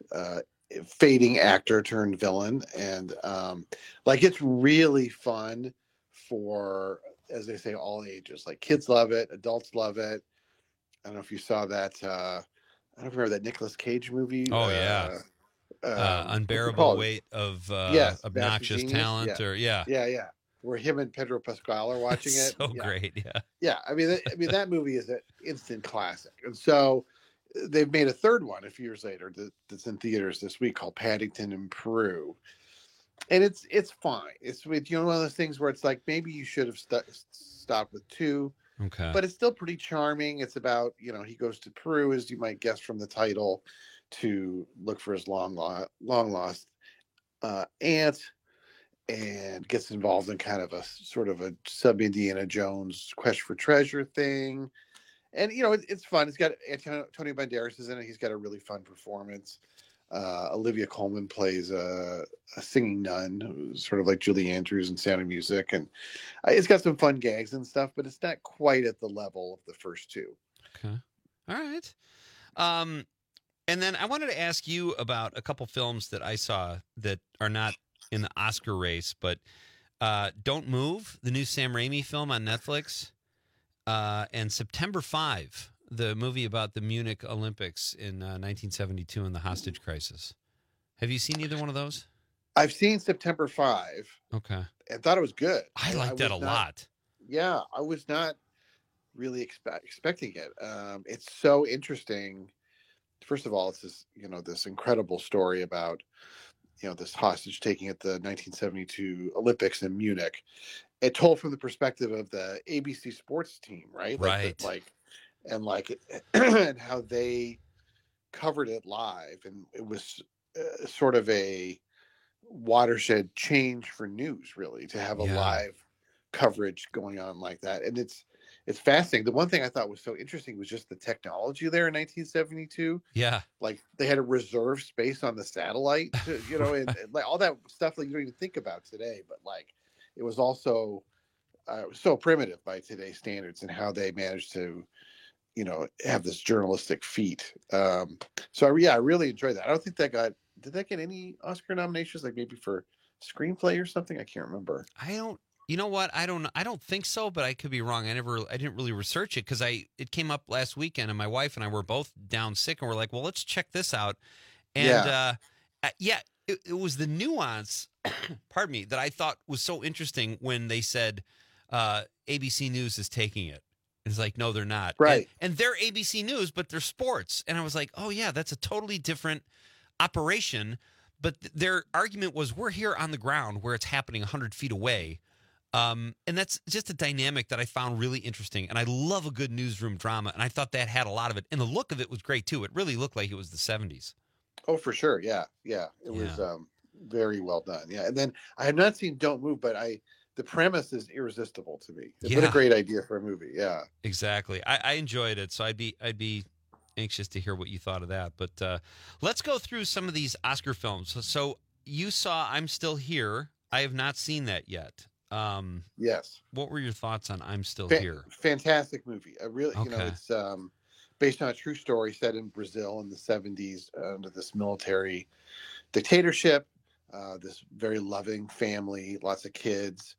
fading actor turned villain, and like it's really fun for, as they say, all ages. Like kids love it, adults love it. I don't know if you saw that. I don't remember that Nicolas Cage movie. Oh yeah, Unbearable Weight of Obnoxious Talent, yeah. Where him and Pedro Pascal are watching it. So great, yeah. Yeah, I mean that movie is an instant classic, and so they've made a third one a few years later that's in theaters this week called Paddington in Peru, and it's fine. It's one of those things where it's like maybe you should have stopped with two. Okay, but it's still pretty charming. It's about he goes to Peru, as you might guess from the title, to look for his long lost aunt, and gets involved in kind of a sort of a sub Indiana Jones quest for treasure thing. And, it's fun. It's got Antonio Banderas is in it. He's got a really fun performance. Olivia Colman plays a singing nun, who's sort of like Julie Andrews in Sound of Music. And it's got some fun gags and stuff, but it's not quite at the level of the first two. Okay. All right. And then I wanted to ask you about a couple films that I saw that are not in the Oscar race, but Don't Move, the new Sam Raimi film on Netflix, and September 5, the movie about the Munich Olympics in 1972 and the hostage crisis. Have you seen either one of those? I've seen September 5. Okay. And thought it was good. I liked that a lot. Yeah, I was not really expecting it. It's so interesting. First of all, it's this incredible story about this hostage taking at the 1972 Olympics in Munich. It told from the perspective of the ABC Sports team, right? And how they covered it live, and it was sort of a watershed change for news, really, to have a live coverage going on like that. And it's fascinating. The one thing I thought was so interesting was just the technology there in 1972. Yeah, like they had a reserve space on the satellite, and like all that stuff like you don't even think about today. But like, it was also so primitive by today's standards, and how they managed to, have this journalistic feat. So I really enjoyed that. I don't think did that get any Oscar nominations? Like maybe for screenplay or something? I can't remember. You know what? I don't think so, but I could be wrong. I didn't really research it because it came up last weekend, and my wife and I were both down sick, and we're like, well, let's check this out. And it was the nuance, pardon me, that I thought was so interesting when they said ABC News is taking it. It's like, no, they're not. Right. And they're ABC News, but they're sports. And I was like, oh yeah, that's a totally different operation. But their argument was, we're here on the ground where it's happening 100 feet away. And that's just a dynamic that I found really interesting. And I love a good newsroom drama. And I thought that had a lot of it. And the look of it was great, too. It really looked like it was the 70s. Oh, for sure. Yeah. It was very well done. Yeah. And then I have not seen Don't Move, but the premise is irresistible to me. What a great idea for a movie. Yeah. Exactly. I enjoyed it. So I'd be anxious to hear what you thought of that. But let's go through some of these Oscar films. So you saw I'm Still Here. I have not seen that yet. Yes. What were your thoughts on I'm Still Here? Fantastic movie. It's based on a true story set in Brazil in the 70s under this military dictatorship. This very loving family, lots of kids,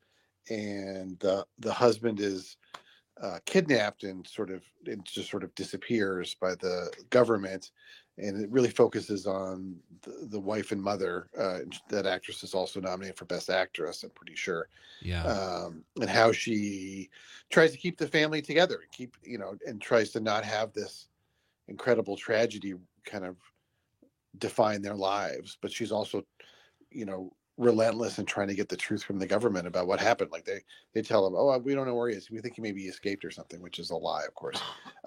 and the husband is kidnapped and just sort of disappears by the government, and it really focuses on the wife and mother. That actress is also nominated for Best Actress, I'm pretty sure. Yeah. And how she tries to keep the family together and tries to not have this incredible tragedy kind of define their lives. But she's also, relentless in trying to get the truth from the government about what happened. Like they tell him, "Oh, we don't know where he is. We think he maybe escaped or something," which is a lie, of course.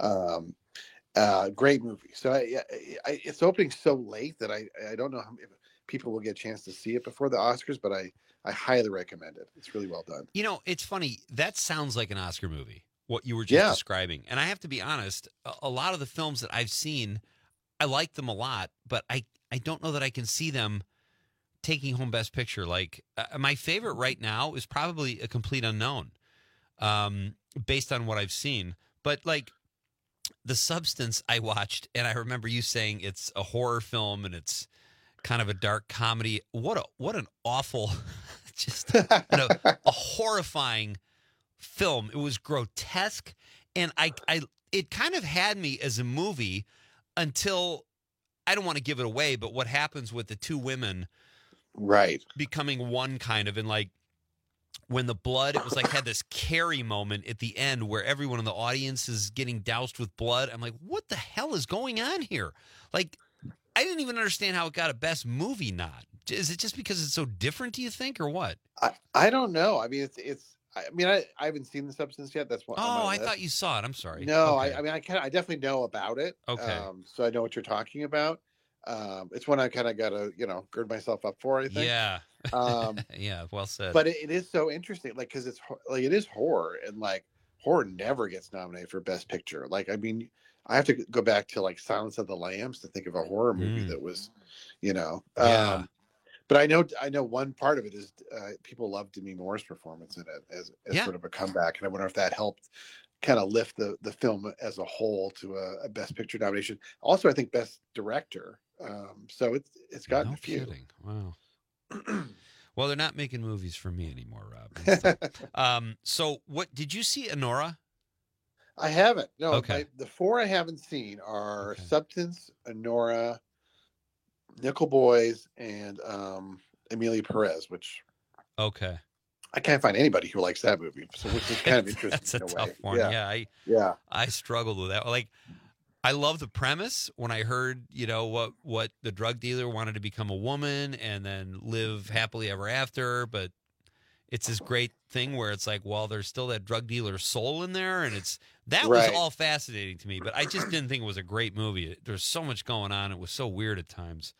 Great movie. So it's opening so late that I don't know if people will get a chance to see it before the Oscars, but I highly recommend it. It's really well done. It's funny. That sounds like an Oscar movie, what you were just describing. And I have to be honest, a lot of the films that I've seen, I like them a lot, but I don't know that I can see them taking home Best Picture. Like my favorite right now is probably A Complete Unknown, based on what I've seen. But like The Substance I watched, and I remember you saying it's a horror film and it's kind of a dark comedy. What an awful, just a horrifying film. It was grotesque, and it kind of had me as a movie until, I don't want to give it away, but what happens with the two women becoming one kind of, and like when the blood, it was like had this Carrie moment at the end where everyone in the audience is getting doused with blood. I'm like, what the hell is going on here? Like, I didn't even understand how it got a Best Movie nod. Is it just because it's so different, do you think, or what? I don't know. I mean, I haven't seen The Substance yet. That's what. Oh, I thought you saw it. I'm sorry. No, okay. I definitely know about it. Okay. So I know what you're talking about. It's one I kind of got to, gird myself up for, I think. Yeah. Yeah. Well said. But it is so interesting, like, because it's like, it is horror, and like horror never gets nominated for Best Picture. Like, I mean, I have to go back to like Silence of the Lambs to think of a horror movie that was, Yeah. But I know one part of it is people love Demi Moore's performance in it as sort of a comeback, and I wonder if that helped kind of lift the film as a whole to a Best Picture nomination. Also, I think Best Director. So it's gotten a few. Kidding. Wow. Well, they're not making movies for me anymore, Rob. So, what did you see, Anora? I haven't. No. Okay. The four I haven't seen are Substance, Anora, Nickel Boys, and Emilia Perez, which I can't find anybody who likes that movie, so which is kind of interesting. That's a in a tough way. one. Yeah. I struggled with that. Like, I love the premise. When I heard, what the drug dealer wanted to become a woman and then live happily ever after, but it's this great thing where it's like, well, there's still that drug dealer soul in there, and that was all fascinating to me. But I just didn't think it was a great movie. There's so much going on. It was so weird at times.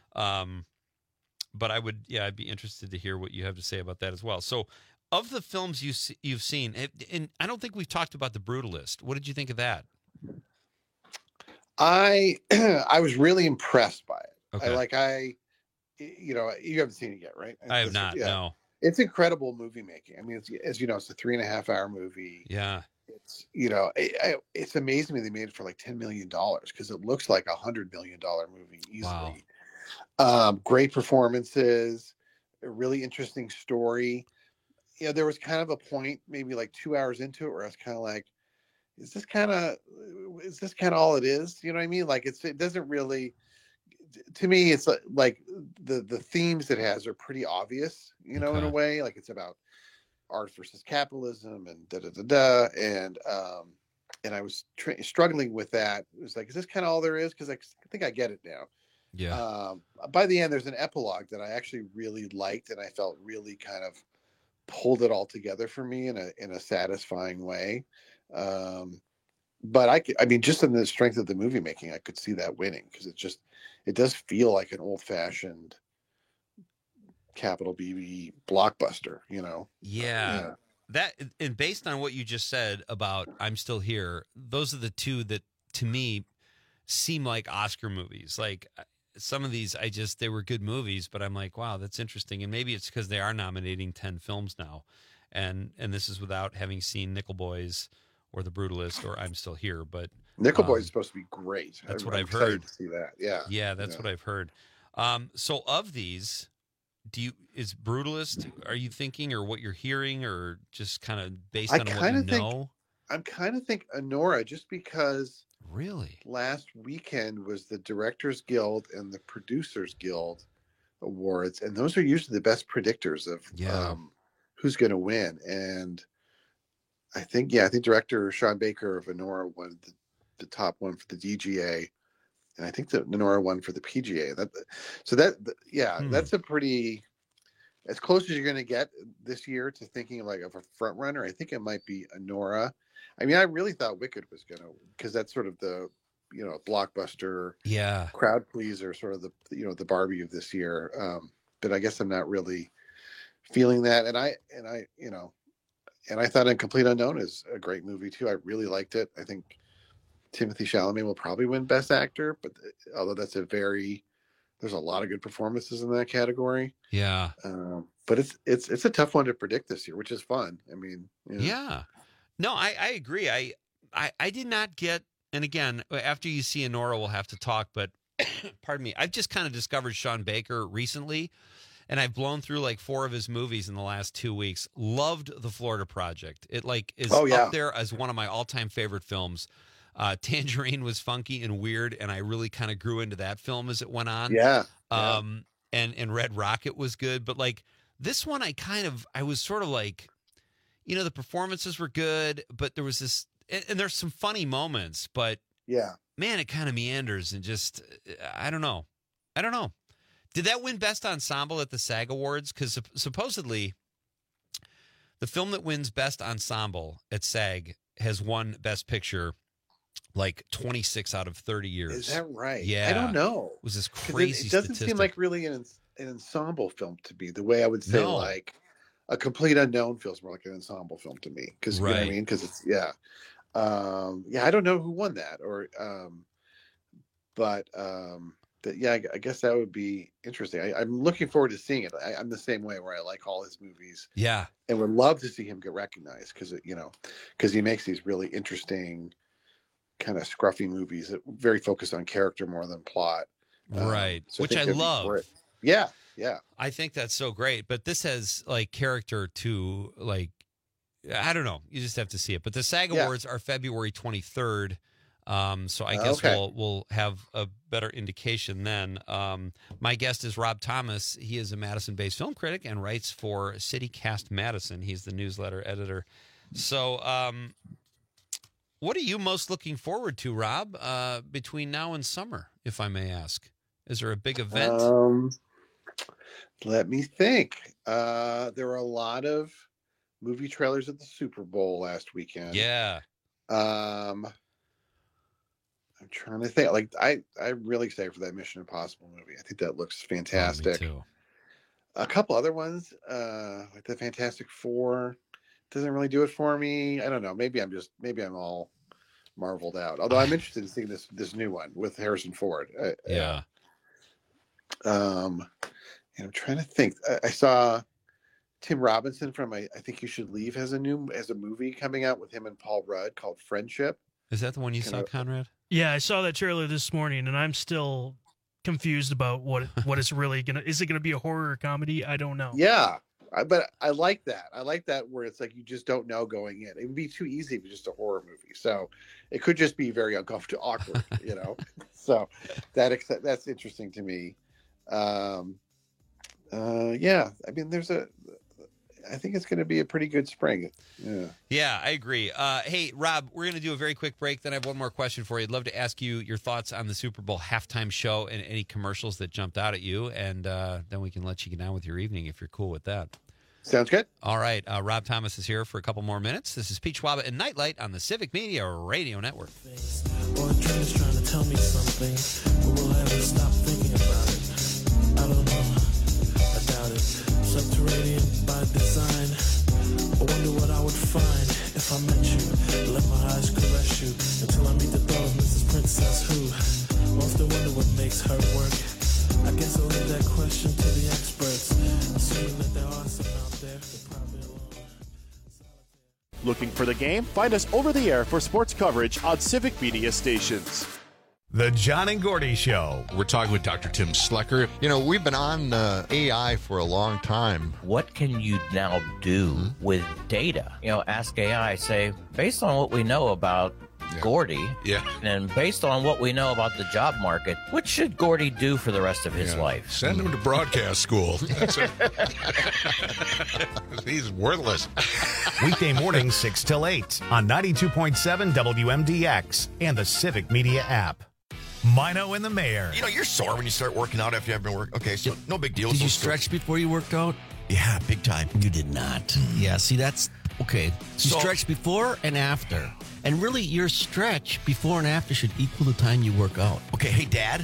But I'd be interested to hear what you have to say about that as well. So, of the films you've seen, and I don't think we've talked about The Brutalist. What did you think of that? I was really impressed by it. Okay. You haven't seen it yet, right? I have not. Yeah. No. It's incredible movie making. I mean, as you know, it's a 3.5 hour movie. Yeah. It's it's amazing they made it for like $10 million because it looks like $100 million movie easily. Wow. Great performances, a really interesting story. There was kind of a point, maybe like 2 hours into it, where I was kind of like, is this kind of all it is? You know what I mean? Like it doesn't really, to me, it's like the themes it has are pretty obvious, in a way. Like it's about art versus capitalism and and I was struggling with that. It was like, is this kind of all there is? Because I think I get it now. Yeah. By the end, there's an epilogue that I actually really liked, and I felt really kind of pulled it all together for me in a satisfying way. But just in the strength of the movie making, I could see that winning, because it does feel like an old fashioned capital B blockbuster, Yeah. That, and based on what you just said about I'm Still Here, those are the two that to me seem like Oscar movies. Like some of these, they were good movies, but I'm like, wow, that's interesting. And maybe it's because they are nominating 10 films now. And this is without having seen Nickel Boys or The Brutalist or I'm Still Here. But Nickel Boys is supposed to be great. That's what I'm I've heard. To see that. Yeah. Yeah, that's what I've heard. So of these, is Brutalist, are you thinking, or what you're hearing, or just kind of based on what you know? I'm kind of think Anora, just because really last weekend was the Directors Guild and the Producers Guild awards, and those are usually the best predictors of who's going to win. And I think director Sean Baker of Anora won the top one for the DGA, and I think that Anora won for the PGA. That's a pretty, as close as you're going to get this year to thinking like of a front runner. I think it might be Anora. I mean, I really thought Wicked was going to, because that's sort of the, blockbuster, crowd pleaser, sort of the, the Barbie of this year. But I guess I'm not really feeling that. And I thought Incomplete Unknown is a great movie too. I really liked it. I think Timothée Chalamet will probably win Best Actor, but although there's a lot of good performances in that category. Yeah. But it's a tough one to predict this year, which is fun. I mean, yeah. No, I agree. I did not get, and again, after you see Anora, we'll have to talk, but pardon me, I've just kind of discovered Sean Baker recently, and I've blown through like 4 of his movies in the last 2 weeks. Loved The Florida Project. It is up there as one of my all-time favorite films. Tangerine was funky and weird, and I really kind of grew into that film as it went on. And Red Rocket was good, but like this one, I was sort of like, the performances were good, but there was this, and there's some funny moments, but man, it kind of meanders and just, I don't know. Did that win Best Ensemble at the SAG Awards? Because supposedly the film that wins Best Ensemble at SAG has won Best Picture like 26 out of 30 years. Is that right? Yeah. I don't know. It was this crazy It doesn't seem like really an ensemble film to me, the way I would say like A Complete Unknown feels more like an ensemble film to me. Because you know what I mean? Because it's, I don't know who won that, or, I guess that would be interesting. I'm looking forward to seeing it. I'm the same way, where I like all his movies. Yeah. And would love to see him get recognized because he makes these really interesting kind of scruffy movies that very focused on character more than plot. Right. So which I love. Yeah. I think that's so great. But this has like character to like, I don't know. You just have to see it. But the SAG Awards are February 23rd. So I guess we'll have a better indication then. My guest is Rob Thomas. He is a Madison-based film critic and writes for CityCast Madison. He's the newsletter editor. So what are you most looking forward to, Rob, between now and summer, if I may ask? Is there a big event? Let me think. There were a lot of movie trailers at the Super Bowl last weekend. Yeah. I'm trying to think. Like I'm really excited for that Mission Impossible movie. I think that looks fantastic. Me too. A couple other ones, like the Fantastic Four, doesn't really do it for me. I don't know. Maybe I'm all marveled out. Although I'm interested in seeing this new one with Harrison Ford. And I'm trying to think. I saw Tim Robinson from I Think You Should Leave has a movie coming out with him and Paul Rudd called Friendship. Is that the one you saw, Conrad? Yeah, I saw that trailer this morning, and I'm still confused about what it's really gonna. Is it gonna be a horror or comedy? I don't know. Yeah, but I like that. I like that where it's like you just don't know going in. It would be too easy if it's just a horror movie. So it could just be very uncomfortable, awkward, So that's interesting to me. I mean, I think it's going to be a pretty good spring. Yeah, I agree. Hey, Rob, we're going to do a very quick break. Then I have one more question for you. I'd love to ask you your thoughts on the Super Bowl halftime show and any commercials that jumped out at you. And then we can let you get on with your evening if you're cool with that. Sounds good. All right. Rob Thomas is here for a couple more minutes. This is Pete Schwaba and Nightlight on the Civic Media Radio Network. Or a train is trying to tell me something, but will I ever stop thinking about it? I don't know. I doubt it. Subterranean by design. I wonder what I would find if I met you. Let my eyes caress you until I meet the thought of Mrs. Princess who. Often wonder what makes her work. I guess I'll leave that question to the experts. Assuming that there are some out there that probably alone. Looking for the game? Find us over the air for sports coverage on Civic Media stations. The John and Gordy Show. We're talking with Dr. Tim Slecker. You know, we've been on AI for a long time. What can you now do with data? You know, ask AI, say, based on what we know about Gordy, and based on what we know about the job market, what should Gordy do for the rest of his life? Send him to broadcast school. That's it. He's worthless. Weekday mornings 6 till 8 on 92.7 WMDX and the Civic Media app. Mino and the Mayor. You know, you're sore when you start working out after you haven't been working. Okay, so no big deal. Did you stretch before you worked out? Yeah, big time. You did not. Yeah, see, that's okay. You stretch before and after. And really, your stretch before and after should equal the time you work out. Okay, hey, Dad.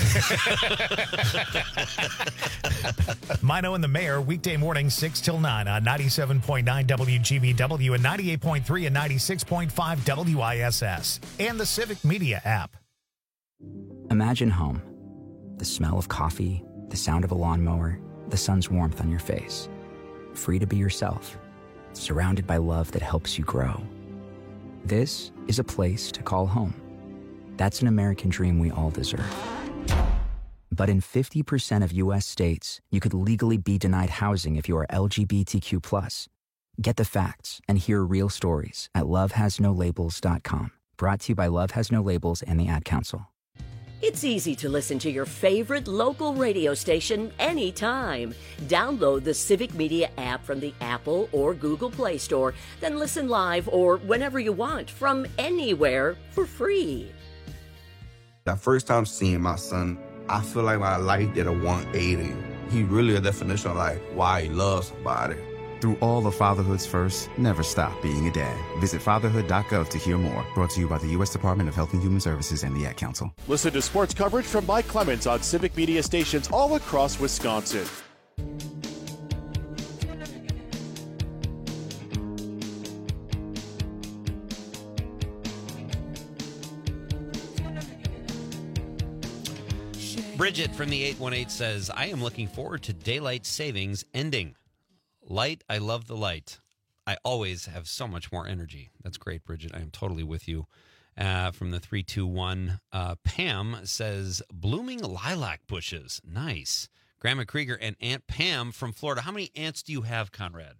Mino and the Mayor, weekday morning 6 till 9 on 97.9 WGBW and 98.3 and 96.5 WISS and the Civic Media app. Imagine home. The smell of coffee, the sound of a lawnmower, the sun's warmth on your face. Free to be yourself. Surrounded by love that helps you grow. This is a place to call home. That's an American dream we all deserve. But in 50% of U.S. states, you could legally be denied housing if you are LGBTQ+. Get the facts and hear real stories at lovehasnolabels.com. Brought to you by Love Has No Labels and the Ad Council. It's easy to listen to your favorite local radio station anytime. Download the Civic Media app from the Apple or Google Play Store, then listen live or whenever you want from anywhere for free. The first time seeing my son, I feel like my life did a 180. He really a definition of like why he loves somebody. Through all of fatherhood's first, never stop being a dad. Visit fatherhood.gov to hear more. Brought to you by the U.S. Department of Health and Human Services and the Ad Council. Listen to sports coverage from Mike Clemens on Civic Media stations all across Wisconsin. Bridget from the 818 says, I am looking forward to daylight savings ending. Light, I love the light. I always have so much more energy. That's great, Bridget. I am totally with you. From the 321, Pam says, blooming lilac bushes. Nice. Grandma Krieger and Aunt Pam from Florida. How many aunts do you have, Conrad?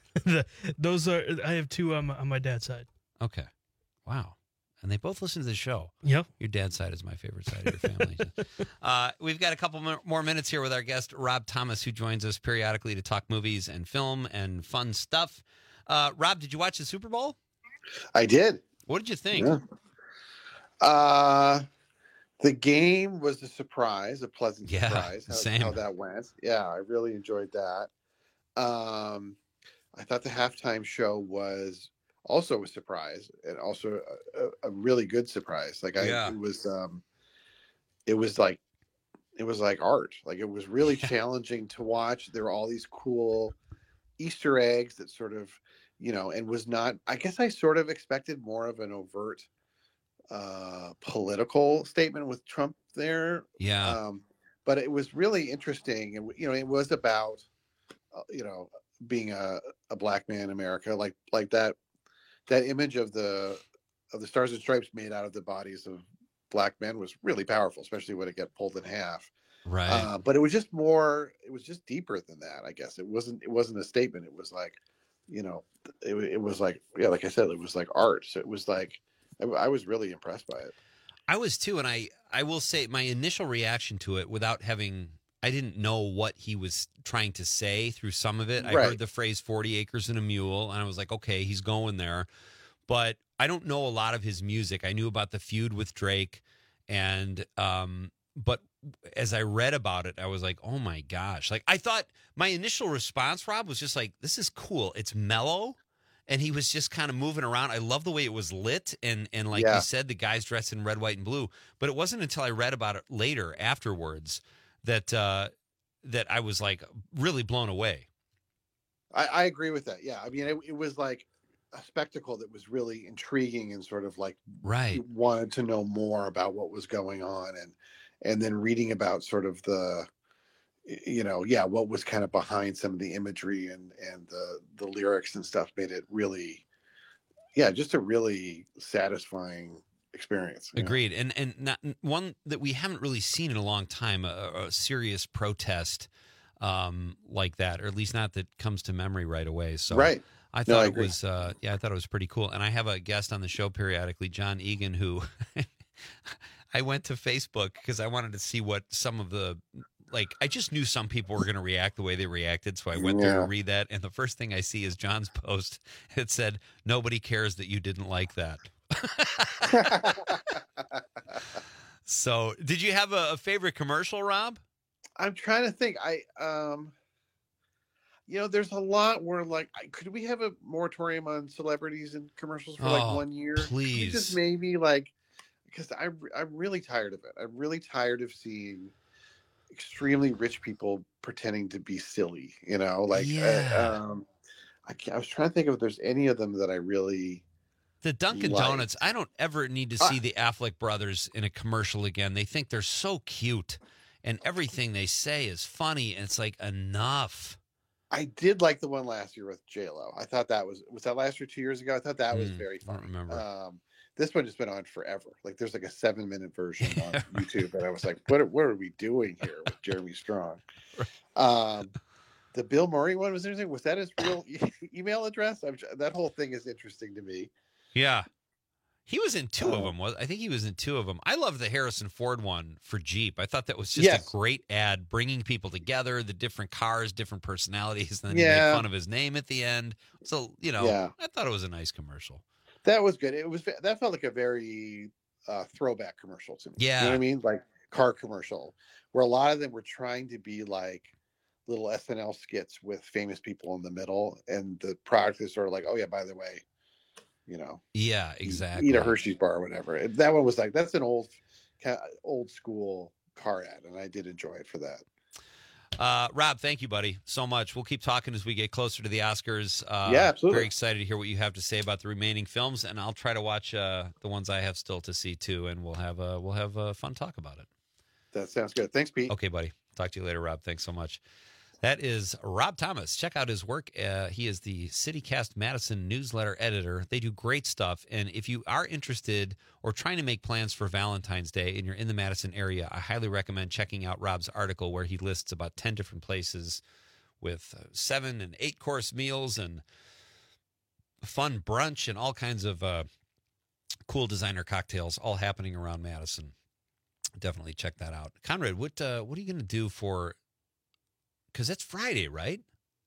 I have two on my dad's side. Okay. Wow. And they both listen to the show. Yep. Your dad's side is my favorite side of your family. We've got a couple more minutes here with our guest, Rob Thomas, who joins us periodically to talk movies and film and fun stuff. Rob, did you watch the Super Bowl? I did. What did you think? Yeah. The game was a surprise, a pleasant surprise. How that went. Yeah, I really enjoyed that. I thought the halftime show was also a surprise, and also a really good surprise. Like it was like art. Like it was really challenging to watch. There were all these cool Easter eggs that sort of, and was not. I guess I sort of expected more of an overt political statement with Trump there. Yeah. But it was really interesting, and it was about being a black man in America, like that image of the Stars and Stripes made out of the bodies of black men was really powerful, especially when it got pulled in half. Right. But it was just more. It was just deeper than that. I guess it wasn't a statement. It was like, it was like, like I said, it was like art. So it was like, I was really impressed by it. I was too, and I will say my initial reaction to it, I didn't know what he was trying to say through some of it. I heard the phrase 40 acres and a mule, and I was like, okay, he's going there. But I don't know a lot of his music. I knew about the feud with Drake, and but as I read about it, I was like, oh my gosh. Like, I thought my initial response, Rob, was just like, this is cool. It's mellow. And he was just kind of moving around. I love the way it was lit. And like you said, the guys dressed in red, white, and blue. But it wasn't until I read about it later, afterwards, that I was like really blown away. I agree with that. Yeah. I mean, it was like a spectacle that was really intriguing and sort of like, you wanted to know more about what was going on. And then reading about sort of the, what was kind of behind some of the imagery and the lyrics and stuff made it really, just a really satisfying experience. Agreed. And not, one that we haven't really seen in a long time, a serious protest like that, or at least not that comes to memory right away. So right. I thought it was, I thought it was pretty cool. And I have a guest on the show periodically, John Egan, who I went to Facebook because I wanted to see what some of the, like, I just knew some people were going to react the way they reacted. So I went there to read that. And the first thing I see is John's post. It said, "Nobody cares that you didn't like that." So did you have a favorite commercial, Rob? I'm trying to think. There's a lot where, like, could we have a moratorium on celebrities and commercials for like 1 year? Please. Just maybe, like, because I'm really tired of it. I'm really tired of seeing extremely rich people pretending to be silly, like, I was trying to think if there's any of them that I really The Dunkin' Donuts, I don't ever need to see the Affleck brothers in a commercial again. They think they're so cute, and everything they say is funny, and it's like, enough. I did like the one last year with J-Lo. I thought that was that last year, 2 years ago? I thought that was very fun. I don't remember. This one just been on forever. Like, there's like a 7-minute version on YouTube, and I was like, what are we doing here with Jeremy Strong? The Bill Murray one was interesting. Was that his real email address? That whole thing is interesting to me. Yeah. He was in two of them. I think he was in two of them. I love the Harrison Ford one for Jeep. I thought that was just a great ad, bringing people together, the different cars, different personalities, and then you make fun of his name at the end. So, I thought it was a nice commercial. That was good. That felt like a very throwback commercial to me. Yeah. You know what I mean? Like car commercial, where a lot of them were trying to be like little SNL skits with famous people in the middle, and the product is sort of like, oh yeah, by the way, yeah, exactly. Eat a Hershey's bar or whatever. And that one was like, that's an old school car ad, and I did enjoy it for that. Rob, thank you, buddy, so much. We'll keep talking as we get closer to the Oscars. Yeah, absolutely. Very excited to hear what you have to say about the remaining films, and I'll try to watch the ones I have still to see too, and we'll have a fun talk about it. That sounds good. Thanks, Pete. Okay, buddy. Talk to you later, Rob. Thanks so much. That is Rob Thomas. Check out his work. He is the CityCast Madison newsletter editor. They do great stuff. And if you are interested or trying to make plans for Valentine's Day and you're in the Madison area, I highly recommend checking out Rob's article where he lists about 10 different places with 7 and 8 course meals and fun brunch and all kinds of cool designer cocktails all happening around Madison. Definitely check that out. Conrad, what are you going to do for... Because it's Friday, right?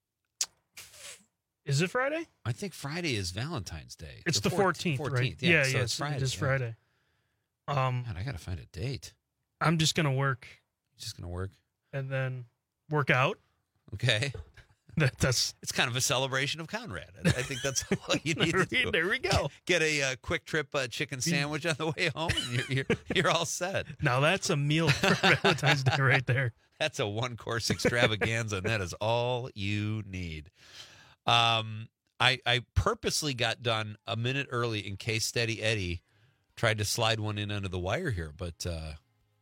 Is it Friday? I think Friday is Valentine's Day. It's the 14th, right? Yeah, so it's Friday. It is Friday. Man, I got to find a date. I'm just going to work. Just going to work? And then work out. Okay. It's kind of a celebration of Conrad. I think that's all you need to do. There we go. Get a quick trip chicken sandwich on the way home, and you're all set. Now that's a meal for Valentine's Day right there. That's a one-course extravaganza, and that is all you need. I purposely got done a minute early in case Steady Eddie tried to slide one in under the wire here, but I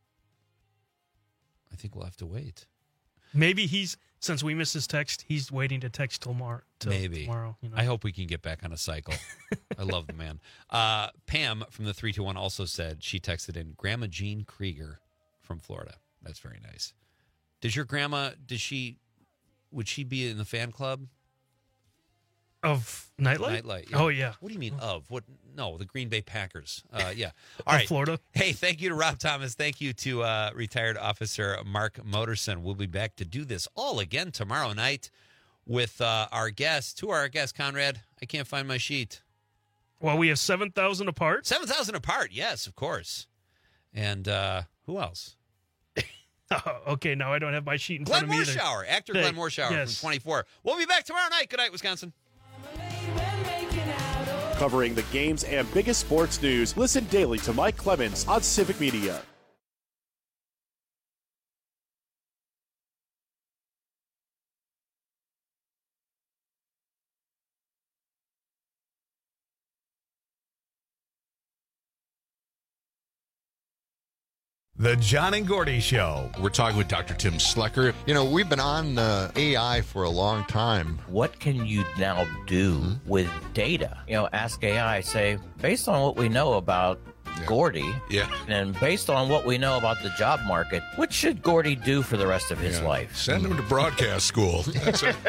think we'll have to wait. Maybe since we missed his text, he's waiting to text tomorrow. Maybe. Tomorrow, I hope we can get back on a cycle. I love the man. Pam from the 321 also said, she texted in, Grandma Jean Krieger from Florida. That's very nice. Does your grandma, would she be in the fan club? Of Nightlight? Nightlight, Oh, yeah. What do you mean of? What? No, the Green Bay Packers. Yeah. All right. Florida. Hey, thank you to Rob Thomas. Thank you to retired officer Mark Moterson. We'll be back to do this all again tomorrow night with our guest. To our guest, Conrad. I can't find my sheet. Well, we have 7,000 apart. 7,000 apart. Yes, of course. And who else? Okay, now I don't have my sheet in front of me either. Actor Glenn Morshower from 24. We'll be back tomorrow night. Good night, Wisconsin. Covering the games and biggest sports news, listen daily to Mike Clemens on Civic Media. The John and Gordy Show. We're talking with Dr. Tim Slecker. We've been on AI for a long time. What can you now do with data? Ask AI, say, based on what we know about Gordy. Yeah. And based on what we know about the job market, what should Gordy do for the rest of his life? Send him to broadcast school. That's it.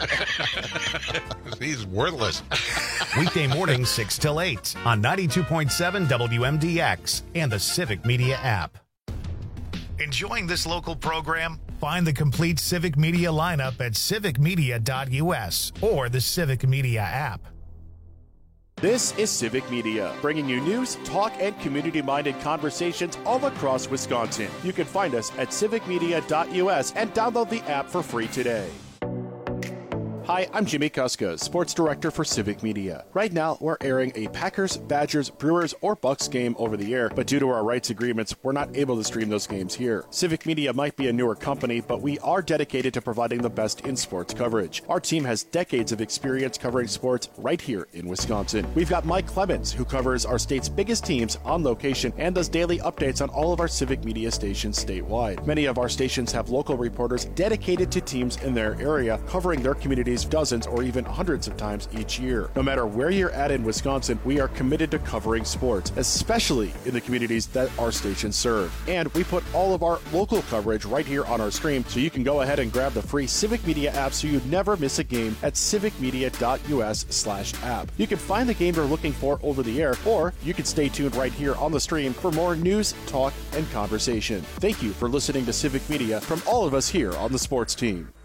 He's worthless. Weekday mornings 6 till 8 on 92.7 WMDX and the Civic Media app. Enjoying this local program? Find the complete Civic Media lineup at civicmedia.us or the Civic Media app. This is Civic Media, bringing you news, talk, and community-minded conversations all across Wisconsin. You can find us at civicmedia.us and download the app for free today. Hi, I'm Jimmy Kuska, Sports Director for Civic Media. Right now, we're airing a Packers, Badgers, Brewers, or Bucks game over the air, but due to our rights agreements, we're not able to stream those games here. Civic Media might be a newer company, but we are dedicated to providing the best in sports coverage. Our team has decades of experience covering sports right here in Wisconsin. We've got Mike Clemens, who covers our state's biggest teams on location and does daily updates on all of our Civic Media stations statewide. Many of our stations have local reporters dedicated to teams in their area, covering their communities dozens or even hundreds of times each year. No matter where you're at in Wisconsin, we are committed to covering sports, especially in the communities that our stations serve. And we put all of our local coverage right here on our stream, so you can go ahead and grab the free Civic Media app so you never miss a game at civicmedia.us/app. You can find the game you're looking for over the air, or you can stay tuned right here on the stream for more news, talk, and conversation. Thank you for listening to Civic Media from all of us here on the sports team.